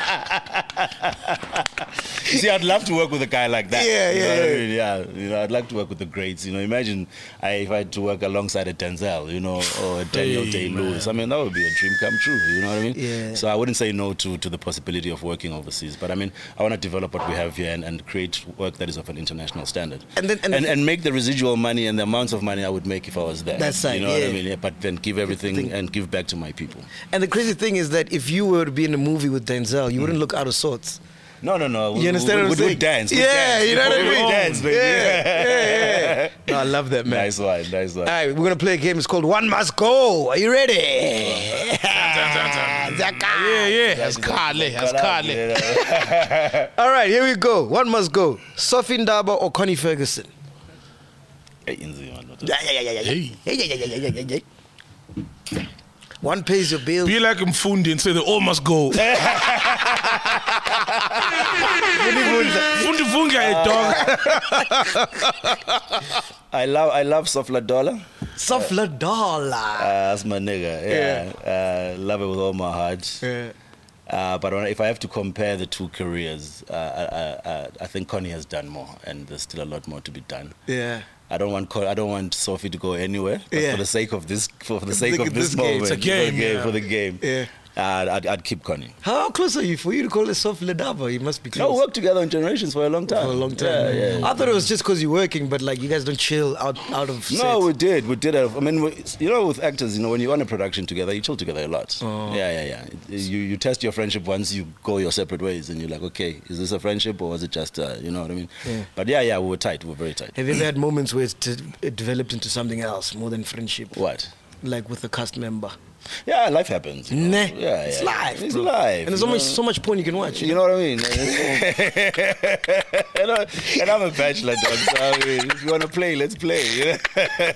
You see, I'd love to work with a guy like that. Yeah, you know yeah, what I yeah. mean? Yeah, you know, I'd like to work with the greats. You know, imagine I, if I had to work alongside a Denzel, you know, or a Daniel Hey, Day-Lewis. I mean, that would be a dream come true. You know what I mean? Yeah. So I wouldn't say no to, to the possibility of working overseas. But I mean, I want to develop what we have here and, and create work that is of an international standard. And then- and- and, and make the residual money and the amounts of money I would make if I was there. That's right, You know what yeah. I mean? Yeah, but then give everything thing. and give back to my people. And the crazy thing is that if you were to be in a movie with Denzel, you wouldn't look out of sorts. No, no, no. You understand we, what I'm we, saying? We'd dance. We'd Yeah, dance. you know what I We'd mean? dance, baby. Yeah, yeah, yeah. No, I love that, man. Nice one, nice one. All right, we're going to play a game. It's called One Must Go. Are you ready? Yeah, yeah. That's Carly. That's Carly. All right, here we go. One must go. Sophie Ndaba or Connie Ferguson? Hey, inzima, no. Yeah, yeah, yeah, yeah, yeah. Hey. Yeah, yeah, yeah, yeah, yeah, yeah. One pays your bills. Be like Mfundi and say they all must go. Fundi funga, eh, dog. I love, I love Sofla Dollar. Sofla Dollar. Uh, that's my nigga. Yeah, Uh, love it with all my heart. Yeah. Uh, but when, if I have to compare the two careers, uh, I, I, I, I think Connie has done more, and there's still a lot more to be done. Yeah. I don't want Con- I don't want Sophie to go anywhere. But Yeah. for the sake of this, for, for the sake sake of of this, this game. moment, It's a game, for the game, yeah. for the game, Yeah. uh, I'd, I'd keep Connie. How close are you? For you to call it Sofla Ndaba, you must be close. No, we worked together in Generations for a long time. For a long time. Yeah, yeah, yeah. I thought it was just because you're working, but like you guys don't chill out, out of set. No, we did. We did. Have, I mean, we, you know, with actors, you know, when you're on a production together, you chill together a lot. Oh. Yeah, yeah, yeah. You you test your friendship once you go your separate ways, and you're like, okay, is this a friendship or was it just, uh, you know what I mean? Yeah. But yeah, yeah, we were tight. We were very tight. Have you ever had moments where it's t- it developed into something else more than friendship? What? Like with a cast member? Yeah, life happens. you know. Nah, Yeah, yeah. it's life. It's bro. life. And there's you so much, know? so much porn you can watch. You know what I mean? and, I, and I'm a bachelor, dog. So I mean, if you want to play, let's play. You know?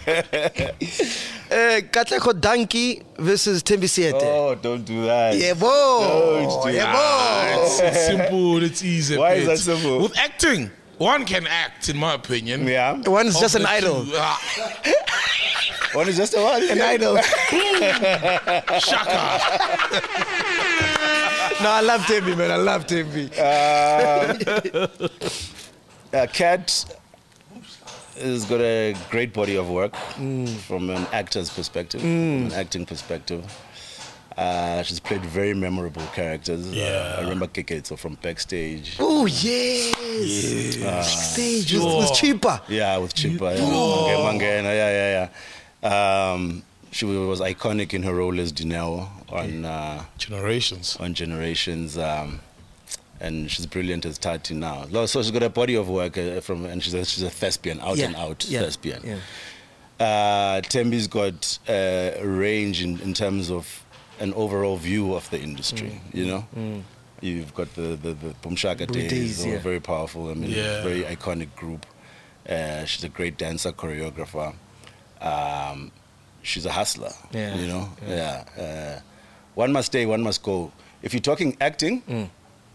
Uh, Katlego Danki versus Thembi Siete. Oh, don't do that. Yeah, boy. Don't do Yeah, that. boy. It's, it's simple. It's easy. Why is Pete. that simple? With acting, one can act, in my opinion. Yeah. One's Of just an the idol. two, ah, One is just a what? An idol. Shaka. No, I love Thembi, man. I love Thembi. Um, uh, Kat has got a great body of work from an actor's perspective, from an acting perspective. Uh, she's played very memorable characters. Yeah. Uh, I remember Keketso from Backstage. Oh, yes. Stage was, was Sure. cheaper. Yeah, with Chippa. Yeah, Mange- Mangena, yeah, yeah, yeah. Um, she was iconic in her role as Dineo on uh, Generations. on Generations. Um, and she's brilliant as Tati now. So she's got a body of work uh, from, and she's a, she's a thespian, out Yeah, and out yeah, thespian. yeah. Uh, Thembi's got uh, a range in, in terms of an overall view of the industry. Mm, You know, you've got the the, the Pumshaka Blue days, Days, they were yeah. very powerful. I mean, Yeah. very iconic group. Uh, she's a great dancer, choreographer. Um, she's a hustler. Yeah, You know, yeah. Uh, one must stay, one must go. If you're talking acting, Mm.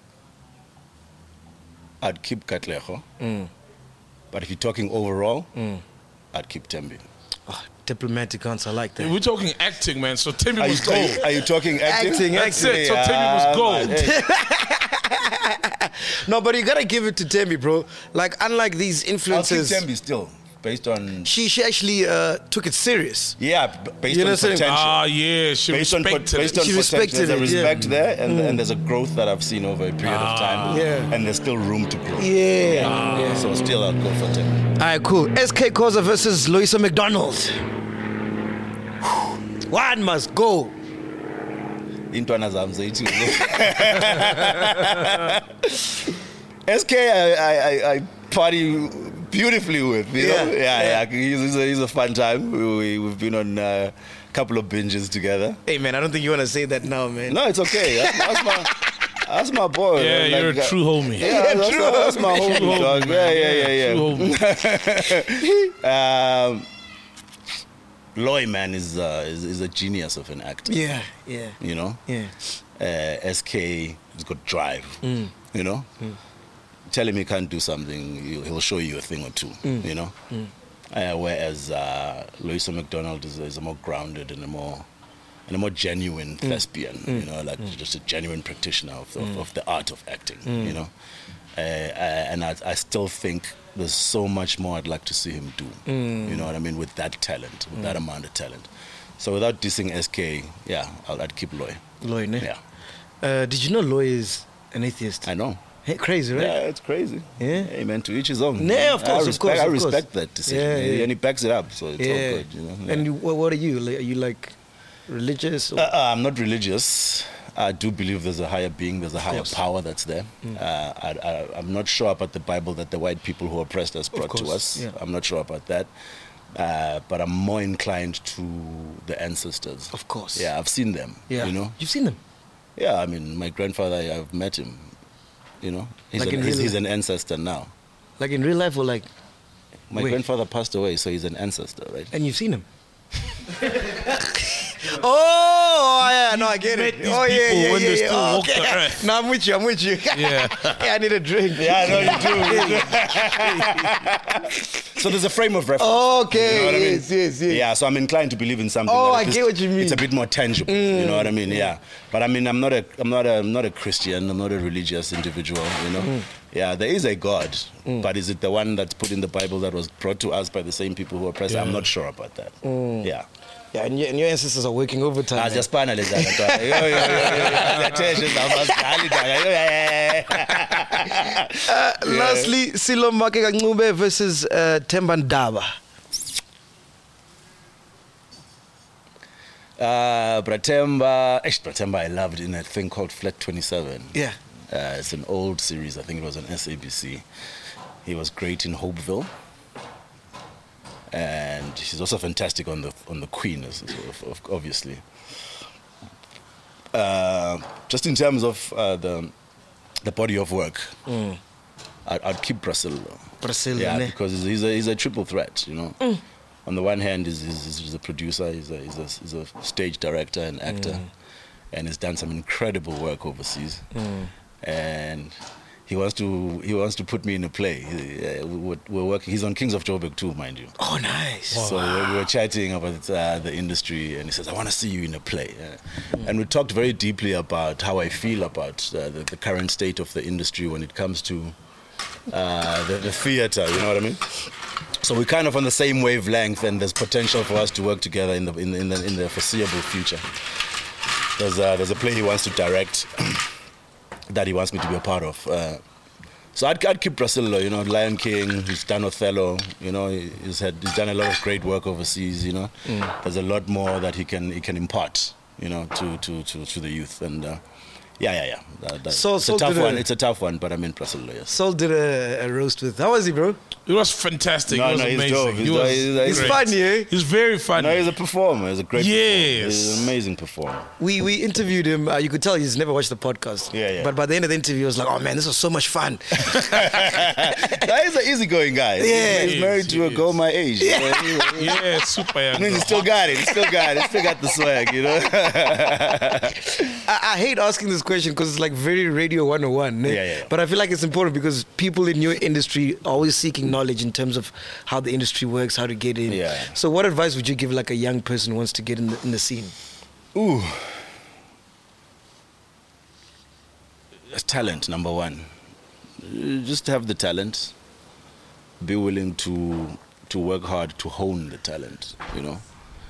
I'd keep Katlego. Mm. But if you're talking overall, Mm. I'd keep Thembi. Oh, Diplomatic answer, I like that. We're talking acting, man. So Timmy Are you, must go. are, you, are you talking acting? Acting, That's acting. it. So Timmy must go. man, hey. No, but you gotta give it to Tembi, bro. Like, unlike these I'll keep influencers, Tembi still, based on... she she actually uh, took it serious. Yeah, b- based You know on what I'm saying? potential. Ah, yeah. She based on, pot- respected based it. on She potential. respected There's a it, yeah. respect there, and, and there's a growth that I've seen over a period of time. Yeah. And there's still room to grow. Yeah. Yeah. So still I'll go for Tembi. All right, cool. S K Khoza versus Loisa McDonald. One must go. Intwana zam zethu. S K, I, I, I, I party beautifully with. You know? Yeah, yeah, yeah. yeah. He's, he's, a, he's a fun time. We, we, we've been on a couple of binges together. Hey, man, I don't think you want to say that now, man. No, it's okay. That's, that's my, that's my boy. Yeah, man. you're Like, a true homie. Yeah, that's, True that's my homie. homie, True dog. homie, Yeah, yeah, man. yeah, True yeah. um, Loy, man, is, uh, is is a genius of an actor. Yeah, yeah, You know? yeah. Uh, S K has got drive. Mm. You know? Tell him he can't do something, he'll he'll show you a thing or two. Mm. You know? Uh, whereas uh, Loisa McDonald is, is a more grounded and a more and a more genuine thespian. You know, like just a genuine practitioner of the, of, of the art of acting. You know? Uh, uh, and I, I still think there's so much more I'd like to see him do. You know what I mean? With that talent, with that amount of talent. So without dissing S K, yeah, I'll, I'd keep Loy. Loy, ne? Yeah, Uh, did you know Loy is an atheist? I know. Hey, crazy, right? Yeah, it's crazy. Yeah. Hey, man, to each his own. Yeah, of I course, of respect, course, I of course. respect that decision. Yeah, yeah. And he backs it up, so it's Yeah. all good. You know? Yeah. And you, what, what are you? Like, are you like religious? Or? Uh, uh, I'm not religious. I do believe there's a higher being, there's a higher course. power that's there. Uh, I, I, I'm not sure about the Bible that the white people who oppressed us brought to course, us. yeah. I'm not sure about that. Uh, but I'm more inclined to the ancestors. Of course. Yeah, I've seen them. Yeah. You know? You've seen them? Yeah, I mean, my grandfather, I- I've met him. You know? He's, Like an, in he's, real he's life? an ancestor now. Like in real life or like... My Wait. grandfather passed away, so he's an ancestor, right? And you've seen him? Oh, yeah, no, I get Met it. these Oh, yeah, people yeah, when yeah, they yeah. still Oh, walk the okay. earth. No, I'm with you, I'm with you. Yeah. Yeah, I need a drink. Yeah, no, you do. So there's a frame of reference. Okay, You know what I mean? yes, yes, yes. Yeah, so I'm inclined to believe in something. Oh, that I at get least what you mean. It's a bit more tangible. You know what I mean? Yeah. But I mean, I'm not a, I'm not a, I'm not a Christian. I'm not a religious individual. You know? Yeah, there is a God, but is it the one that's put in the Bible that was brought to us by the same people who oppressed? Yeah. I'm not sure about that. Yeah. Yeah, and your, and your ancestors are working overtime. Ah, man. just pana leza nto. Yo, yo, yo, yo, yo. Attention, abazali, danga. Yo, yeah, yeah, yeah. Uh, Lastly, Silo Makeka Ncube versus uh, Themba Ndaba. Uh, Bratemba, actually Bratemba I loved in a thing called Flat twenty-seven. Yeah. Uh, it's an old series, I think it was on S A B C. He was great in Hopeville. And he's also fantastic on the on the Queen, as- of- of- obviously. Uh, just in terms of uh, the the body of work, Mm. I'd, I'd keep Brazil. Brazil, Yeah, ne? because he's- he's a, he's a triple threat, you know. On the one hand, he's, he's, he's a producer, he's a, he's, a, he's a stage director and actor, and he's done some incredible work overseas. And he wants to he wants to put me in a play. He- uh, We're, we're working. He's on Kings of Joburg too, mind you. Oh, nice. So we we were chatting about uh, the industry, and he says, "I want to see you in a play." Uh, And we talked very deeply about how I feel about uh, the, the current state of the industry when it comes to uh, the, the theater. You know what I mean? So we're kind of on the same wavelength, and there's potential for us to work together in the in, the- in the in the foreseeable future. There's a, there's a play he wants to direct that he wants me to be a part of. Uh, so I'd, I'd keep Brasillo, you know, Lion King. He's done Othello. You know, he's had he's done a lot of great work overseas. You know, there's a lot more that he can he can impart. You know, to to to, to the youth, and uh, yeah, yeah, yeah. That, that, So- it's so a tough did, uh, one. It's a tough one, but I mean Brasillo, yes. Sol did a, a roast with. How was he, bro? It was fantastic. No, it was no, he's amazing. dope. He's he dope. was He's- he's great. funny, eh? He's very funny. No, he's a performer. He's a great performer. Yes. He's an amazing performer. We we interviewed him. Uh, you could tell he's never watched the podcast. Yeah, yeah. But by the end of the interview, he was like, "Oh man, this was so much fun." No, he's an easygoing guy. Yeah. He's married to a He girl is. my age. Yeah. Yeah, super young. I mean, he still got it. He still got it. He still got the swag, you know. I, I hate asking this question. question because it's like very radio one oh one. Yeah, yeah, yeah. But I feel like it's important because people in your industry are always seeking knowledge in terms of how the industry works, how to get in. Yeah. So what advice would you give like a young person who wants to get in the, in the scene? Ooh. Talent, number one. Just have the talent. Be willing to to work hard to hone the talent, you know.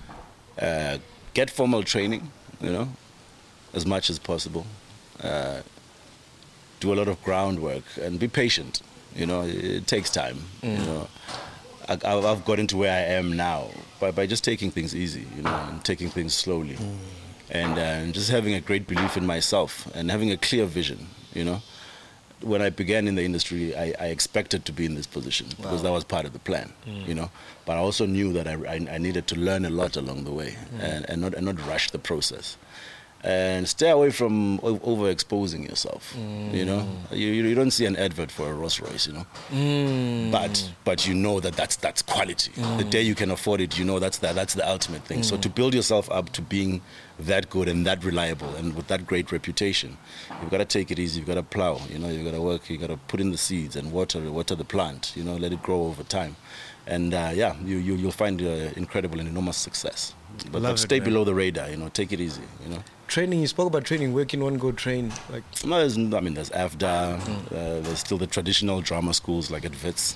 Uh, get formal training, you know, as much as possible. Uh, do a lot of groundwork and be patient, you know. It takes time, mm. you know. I, I've gotten to where I am now by, by just taking things easy, you know, and taking things slowly. Mm. And uh, just having a great belief in myself and having a clear vision, you know. When I began in the industry, I, I expected to be in this position wow. because that was part of the plan, mm. you know. But I also knew that I, I, I needed to learn a lot along the way mm. and, and, not, and not rush the process. And stay away from o- overexposing yourself, mm. you know. You, you don't see an advert for a Rolls Royce, you know. Mm. But but you know that that's, that's quality. Mm. The day you can afford it, you know that's the, that's the ultimate thing. Mm. So to build yourself up to being that good and that reliable and with that great reputation, you've got to take it easy. You've got to plow, you know. You've got to work. You've got to put in the seeds and water water the plant, you know. Let it grow over time, and uh, yeah, you, you you'll find uh, incredible and enormous success. But, but stay it, below the radar, you know. Take it easy, you know. Training, you spoke about training. Where can one go train? Like, no, there's, I mean, there's A F D A. Mm. Uh, there's still the traditional drama schools like at Wits,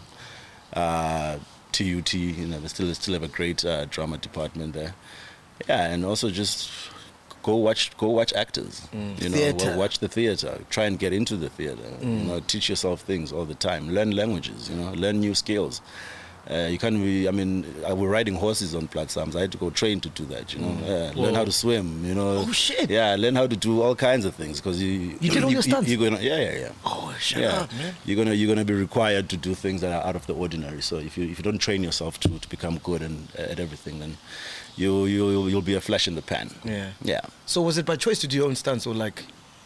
uh, T U T. You know, they still they still have a great uh, drama department there. Yeah, and also just go watch go watch actors. Mm. You know, theater. Watch the theater. Try and get into the theater. Mm. You know, teach yourself things all the time. Learn languages. You know, learn new skills. Uh, you can't be, I mean, I was riding horses on platforms. I had to go train to do that, you know. Mm. Uh, learn how to swim, you know. Oh, shit. Yeah, learn how to do all kinds of things. Because you, you did all you, your stunts? You, you're gonna, yeah, yeah, yeah. Oh, shut yeah. up, man. You're going you're gonna be required to do things that are out of the ordinary. So if you if you don't train yourself to, to become good and uh, at everything, then you, you, you'll be a flash in the pan. Yeah. Yeah. So was it by choice to do your own stunts or like...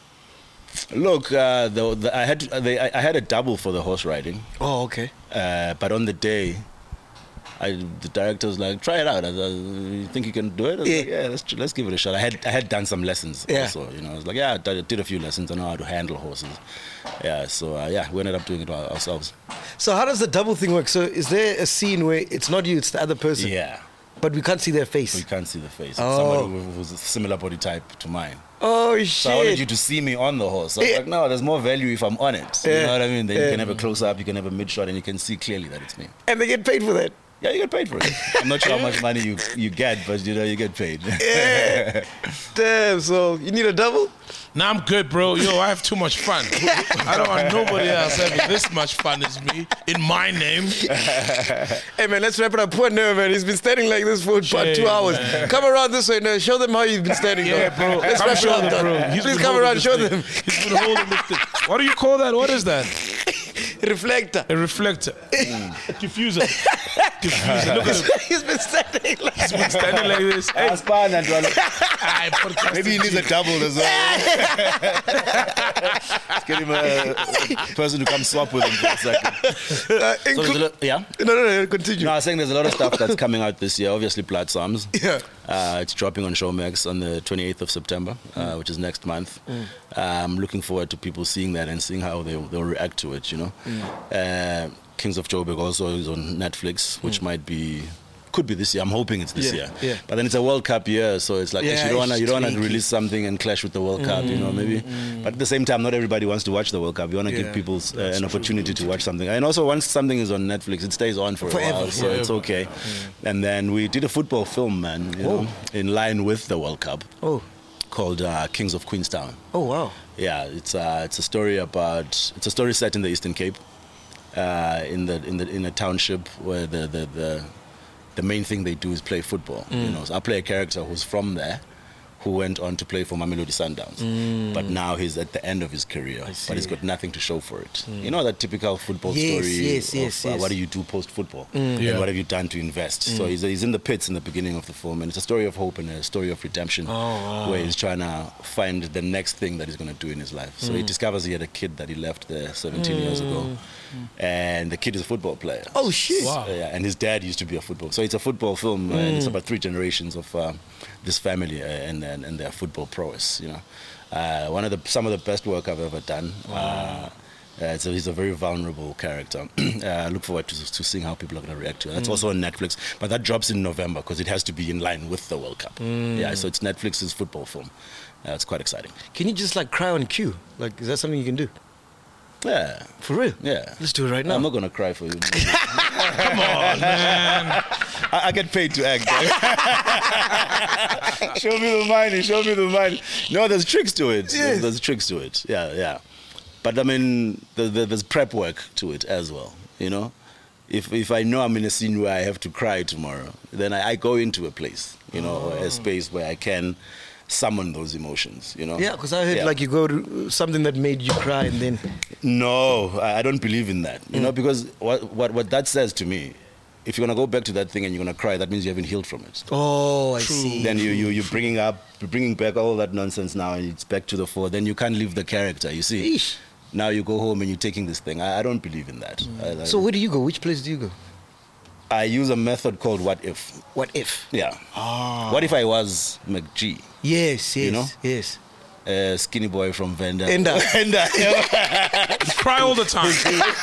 Look, uh, the, the, I, had, they, I, I had a double for the horse riding. Oh, okay. Uh, but on the day... I, the director was like, try it out. I was, you think you can do it? I was yeah. like, yeah, let's let's give it a shot. I had I had done some lessons yeah. also, you know. I was like, yeah, I did, did a few lessons. I know how to handle horses. Yeah, so uh, yeah, we ended up doing it ourselves. So how does the double thing work? So is there a scene where it's not you, it's the other person? Yeah. But we can't see their face? We can't see the face. It's oh. somebody who was a similar body type to mine. Oh, shit. So I wanted you to see me on the horse. So I was yeah. like, no, there's more value if I'm on it. Yeah. You know what I mean? Then yeah. you can have a close-up, you can have a mid-shot, and you can see clearly that it's me. And they get paid for that? Yeah, you get paid for it. I'm not sure how much money you you get, but you know you get paid. Yeah. Damn. So you need a double? Nah, I'm good, bro. Yo, I have too much fun. I don't want nobody else having this much fun as me in my name. Hey man, let's wrap it up. Poor Nerve, man. He's been standing like this for about two hours. Man. Come around this way, Nerve. Show them how you've been standing. Yeah, bro. Let's wrap it up, bro. He's Please come around, show them. He's been holding this thing. What do you call that? What is that? Reflector. A reflector. Mm. A diffuser. Diffuser. Look at him. He's been standing like He's been standing like this. Hey. Maybe he needs a double as well. Let's get him a person who comes swap with him for a second. Uh, so inclu- lot, yeah? No, no, no, continue. No, I was saying there's a lot of stuff that's coming out this year. Obviously, Blood Psalms. Yeah. Uh, it's dropping on Showmax on the twenty-eighth of September, uh, mm. which is next month. Mm. I'm looking forward to people seeing that and seeing how they, they'll react to it, you know. Mm. Uh, Kings of Joburg also is on Netflix, which mm. might be... Could be this year. I'm hoping it's this yeah, year. Yeah. But then it's a World Cup year, so it's like yeah, you don't want to you don't want to release something and clash with the World mm, Cup, you know, maybe. Mm. But at the same time, not everybody wants to watch the World Cup. You want to yeah, give people uh, an opportunity to watch something. And also, once something is on Netflix, it stays on for Forever. a while, so Forever. it's okay. Mm. And then we did a football film, man, you oh. know, in line with the World Cup. Oh. Called uh, Kings of Queenstown. Oh wow! Yeah, it's uh, it's a story about it's a story set in the Eastern Cape, uh, in the in the in a township where the the, the the main thing they do is play football. Mm. You know, so I play a character who's from there, who went on to play for Mamelodi Sundowns. Mm. But now he's at the end of his career, but he's got nothing to show for it. Mm. You know that typical football yes, story yes, of yes, uh, yes. what do you do post-football? Mm. And yeah. what have you done to invest? Mm. So he's, he's in the pits in the beginning of the film, and it's a story of hope and a story of redemption, oh, wow. where he's trying to find the next thing that he's going to do in his life. So mm. he discovers he had a kid that he left there seventeen mm. years ago. And the kid is a football player. Oh shit! Wow. So, yeah, and his dad used to be a football. So it's a football film, mm. uh, and it's about three generations of uh, this family, uh, and uh, and, and their football prowess. You know, uh, one of the some of the best work I've ever done. Uh, Uh, so he's a very vulnerable character. uh, I look forward to, to seeing how people are going to react to it. That's mm. also on Netflix, but that drops in November because it has to be in line with the World Cup. Mm. Yeah, so it's Netflix's football film. Uh, it's quite exciting. Can you just like cry on cue? Like, is that something you can do? Yeah. For real? Yeah. Let's do it right now. I'm not going to cry for you. Come on, man. I, I get paid to act. Show me the money, show me the money. No, there's tricks to it. Yes. There's, there's tricks to it. Yeah, yeah. But I mean, the, the, there's prep work to it as well, you know? If if I know I'm in a scene where I have to cry tomorrow, then I, I go into a place, you know, oh. a space where I can summon those emotions, you know? Yeah, because I heard yeah. like you go to something that made you cry and then... No, I, I don't believe in that, you mm. know, because what, what, what that says to me, if you're going to go back to that thing and you're going to cry, that means you haven't healed from it. Oh, I True. see. Then you, you, you're bringing up, you're bringing back all that nonsense now and it's back to the fore. Then you can't leave the character, you see? Eesh. Now you go home and you're taking this thing. I, I don't believe in that. Mm. I, I, so where do you go? Which place do you go? I use a method called what if. What if? Yeah. Ah. What if I was McG? Yes, yes, you know? yes. A skinny boy from Venda. Enda. Enda. Cry all the time.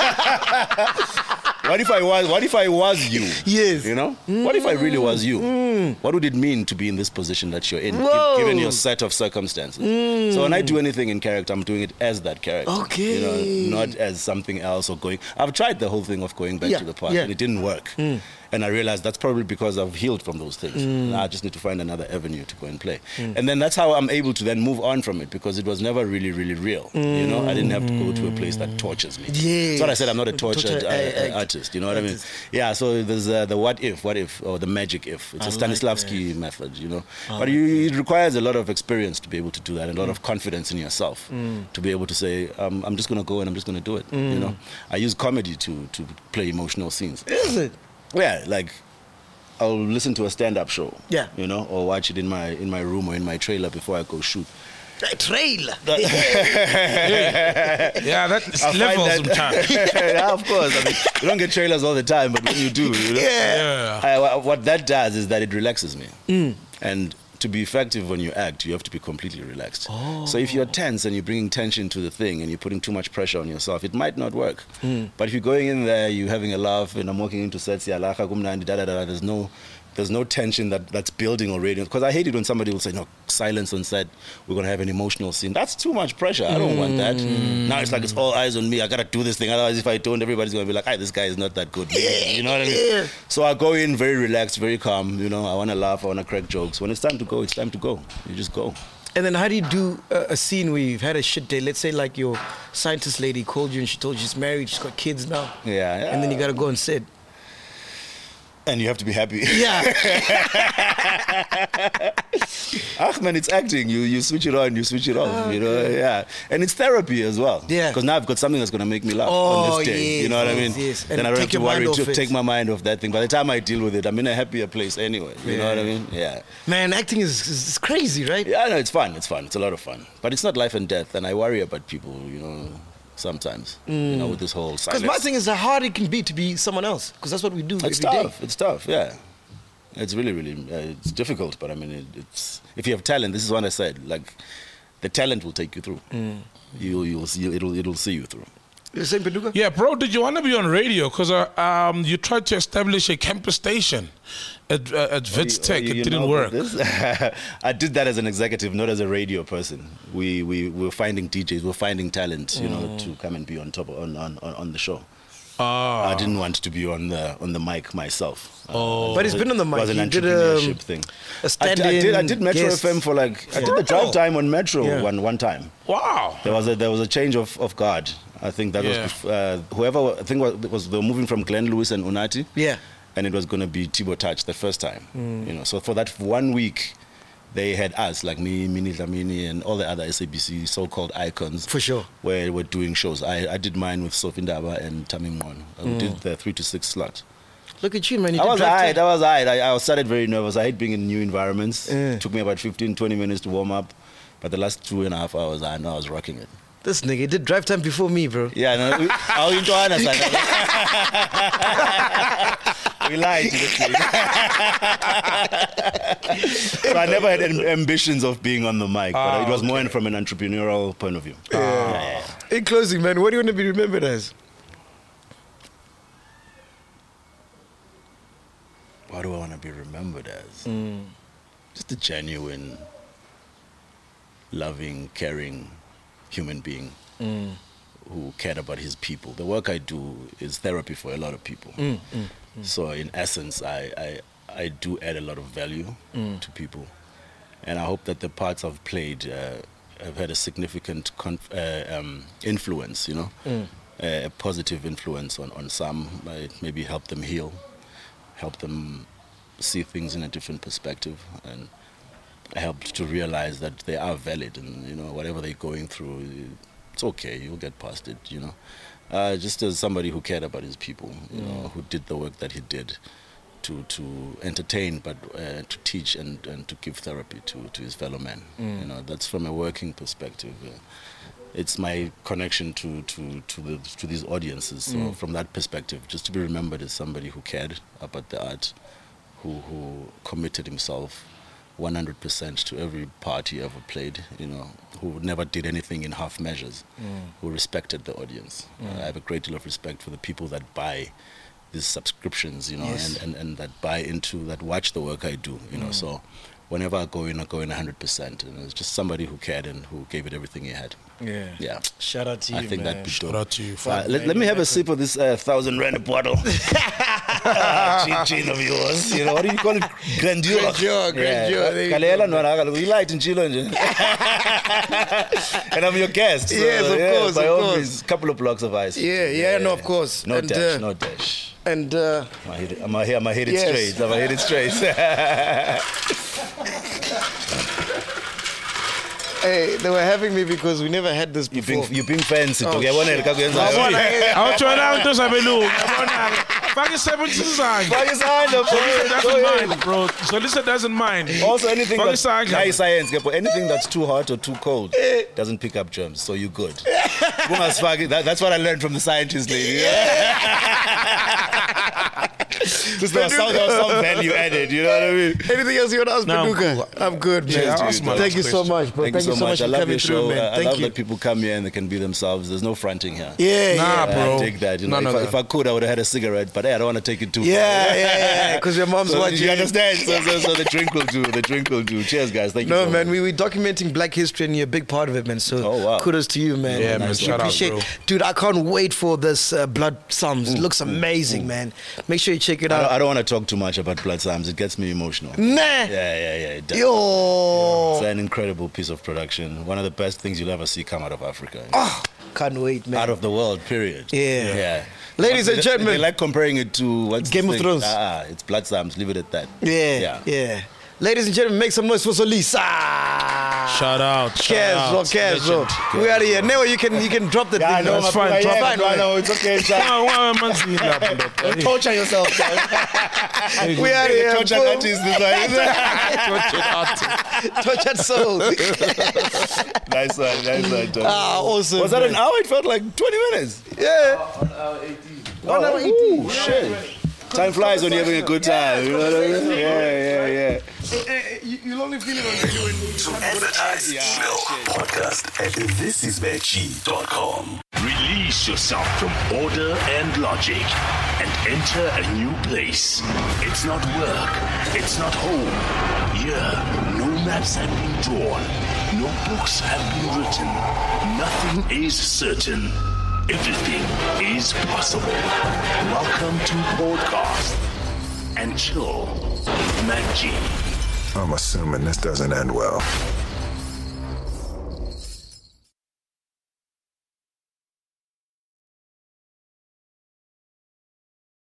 What if I was? What if I was you? Yes. You know. Mm. What if I really was you? Mm. What would it mean to be in this position that you're in, Whoa. given your set of circumstances? Mm. So when I do anything in character, I'm doing it as that character. Okay. You know, not as something else or going. I've tried the whole thing of going back yeah. to the past, yeah. and it didn't work. Mm. And I realized that's probably because I've healed from those things. Mm. Now I just need to find another avenue to go and play. Mm. And then that's how I'm able to then move on from it, because it was never really, really real. Mm. You know, I didn't have to go to a place that tortures me. Yes. That's what I said. I'm not a tortured Torture, uh, uh, artist. You know what artist. I mean? Yeah, so there's uh, the what if, what if, or the magic if. It's I a Stanislavski like method, you know. I but like you, it requires a lot of experience to be able to do that, and a lot Mm. of confidence in yourself Mm. to be able to say, um, I'm just going to go and I'm just going to do it. Mm. You know, I use comedy to to play emotional scenes. Is it? Yeah, like I'll listen to a stand-up show. Yeah. You know, or watch it in my in my room or in my trailer before I go shoot. A trailer. yeah. yeah, that's I levels that, sometimes. Yeah, of course. I mean, you don't get trailers all the time, but when you do, you know, Yeah. I, what that does is that it relaxes me. Mm. And to be effective when you act, you have to be completely relaxed. Oh. So if you're tense and you're bringing tension to the thing and you're putting too much pressure on yourself, it might not work. Mm. But if you're going in there, you're having a laugh, and I'm walking into sets, yeah, there's no there's no tension that, that's building already. Because I hate it when somebody will say, no, silence on set, we're going to have an emotional scene. That's too much pressure. I don't mm. want that. Now it's like it's all eyes on me. I got to do this thing. Otherwise, if I don't, everybody's going to be like, hey, this guy is not that good. You know what I mean? So I go in very relaxed, very calm. You know, I want to laugh, I want to crack jokes. When it's time to go, it's time to go. You just go. And then how do you do a, a scene where you've had a shit day? Let's say like your scientist lady called you and she told you she's married, she's got kids now. Yeah. yeah. And then you got to go on set. And you have to be happy. Yeah. Ah, man, it's acting. You you switch it on, you switch it off. Oh, you know, okay. Yeah. And it's therapy as well. Yeah. Because now I've got something that's going to make me laugh oh, on this day. Yes, you know what yes, I mean? Yes. Then and I don't have to worry to it. take my mind off that thing. By the time I deal with it, I'm in a happier place anyway. You yeah. know what I mean? Yeah. Man, acting is, is crazy, right? Yeah, no, it's fun. It's fun. It's a lot of fun. But it's not life and death. And I worry about people, you know, sometimes, mm. you know, with this whole silence. Because my thing is how hard it can be to be someone else. Because that's what we do it's every tough. day. It's tough, yeah. It's really, really, uh, it's difficult, but I mean, it, it's if you have talent. This is what I said. Like, the talent will take you through. Mm. You, you'll see. It'll, it'll see you through. The same Paduka? Yeah, bro. Did you want to be on radio? Because uh, um, you tried to establish a campus station at uh, at Wits Tech. You, you it didn't work. I did that as an executive, not as a radio person. We we, we were finding D Js, we were finding talent, you mm. know, to come and be on top of, on, on on the show. Oh. I didn't want to be on the on the mic myself. Oh. Uh, but he's been on the mic. It was an he entrepreneurship did, um, thing. A stand I, I did. I did Metro guest. F M for like. I did the drive time on Metro yeah. one one time. Wow. There was a there was a change of, of guard. I think that yeah. was bef- uh, whoever. I think was, was they were moving from Glenn Lewis and Unati. Yeah. And it was going to be Thibaut Touch the first time. Mm. You know. So for that one week, they had us, like me, Mini Dlamini, and all the other S A B C so-called icons. For sure. Where we're doing shows. I, I did mine with Sophie Ndaba and Tamim Mon. We Mm. did the three to six slot. Look at you, man. You I did was drive alright. time. I was alright. I, I started very nervous. I hate being in new environments. Yeah. It took me about fifteen, twenty minutes to warm up. But the last two and a half hours, I know I was rocking it. This nigga did drive time before me, bro. Yeah, no, we, I'll into honest. We lied to the team. So I never had am- ambitions of being on the mic, but Ah, it was okay. more from an entrepreneurial point of view. Yeah. Yeah, yeah. In closing, man, what do you want to be remembered as? What do I want to be remembered as? Mm. Just a genuine, loving, caring human being Mm. who cared about his people. The work I do is therapy for a lot of people. Mm, mm, So in essence, I, I, I do add a lot of value Mm. to people. And I hope that the parts I've played uh, have had a significant conf- uh, um, influence, you know, Mm. uh, a positive influence on, on some, uh, maybe help them heal, help them see things in a different perspective, and helped to realize that they are valid, and you know whatever they're going through, it's okay, you'll get past it, you know. Uh, just as somebody who cared about his people, you know, who did the work that he did to to entertain, but uh, to teach and, and to give therapy to, to his fellow men. You know, that's from a working perspective. Uh, it's my connection to to to, the, to these audiences. So from that perspective, just to be remembered as somebody who cared about the art, who who committed himself one hundred percent to every part he ever played, you know, who never did anything in half measures, who respected the audience. Uh, I have a great deal of respect for the people that buy these subscriptions, you know, Yes. and, and, and that buy into, that watch the work I do, you know. So whenever I go in, I go in one hundred percent. And it's just somebody who cared and who gave it everything he had. Yeah. Yeah. Shout out to you, I think man. that'd be Shout dope. out to you. Uh, let, let me have a sip of this uh, thousand rand bottle. Ah, chin chin of yours. You know, what do you call it? Grandeur. Grandeur, grandeur, there you Kalela no naka, you light in chilo nje. And I'm your guest. So, Yes, of yeah, course, by of all course. means, couple of blocks of ice. Yeah, yeah, no, of course. No And, dash, uh, no dash. And uh, I'm gonna hit it, I'm gonna hit, I'm gonna hit it Yes. straight. I'm gonna hit it straight. hey, they were having me because we never had this you before. being you being fancy. Oh, to get one shit. kakuyenza. Awutshona into zabelungu yabona faka isebenzisa izandla. Faka isandla, bro. Solisa Go doesn't ahead. mind, bro. Solisa doesn't mind. Also, anything Faka that's isandla. high science, but anything that's too hot or too cold doesn't pick up germs, so you're good. Kungasifaki- that, that's what I learned from the scientist lady. Just there was some, there was some value added, you know what I mean? Anything else you want to ask No, I'm Paduka? cool. I'm good, man. Yeah, ask my Thank last you so question. much, bro. Thank, you so much. I for love coming your through, show. man. I, I Thank love you. that people come here and they can be themselves. There's no fronting here. Yeah, Nah, yeah. bro. I dig that. You know, No, if, no, I, no. if I could, I would have had a cigarette, but hey, I don't want to take it too Yeah, far. yeah, yeah. Because your mom's So, watching. you understand? So, so, so the drink will do. The drink will do. Cheers, guys. Thank you. No, so man, much. we were documenting Black history and you're a big part of it, man. So Oh, wow. kudos to you, man. Yeah, man, We shout out, appreciate- bro. Dude, I can't wait for this uh, Blood Psalms. It looks amazing, man. Make sure you check it I out. don't, I don't want to talk too much about Blood Psalms. It gets me emotional. Nah. Yeah, yeah, yeah. It does. Yo. It's an incredible piece of production. One of the best things you'll ever see come out of Africa. Oh, can't wait, man. Out of the world, period. Yeah. Yeah. Ladies and They- gentlemen. They like comparing it to what's Game this of thing? Thrones. Ah, it's Blood Psalms. Leave it at that. Yeah, Yeah. yeah. Ladies and gentlemen, make some noise for Solisa. Shout out. Shout Casual, out. casual. Legend. We are here. Now you can you can drop the Yeah, I thing. know. That's my fine, people, drop yeah, it. I know. It's okay. It's Wow, wow, man's in that, bro. Don't torture yourself, guys. We are here. Torture boom. artists, this one. Tortured soul. Nice one, nice one, John. Ah, awesome. Was that man. an hour? It felt like twenty minutes. Yeah. One hour eighteen. Ooh, shit. Time flies when you're having a good time. You know what I mean? Yeah, yeah, yeah. You'll only feel it when you're doing. To advertise, email podcast at this is veggie dot com. Release yourself from order and logic and enter a new place. It's not work. It's not home. Here, no maps have been drawn. No books have been written. Nothing is certain. Everything is possible. Welcome to Podcast and Chill with Mac G. I'm assuming this doesn't end well.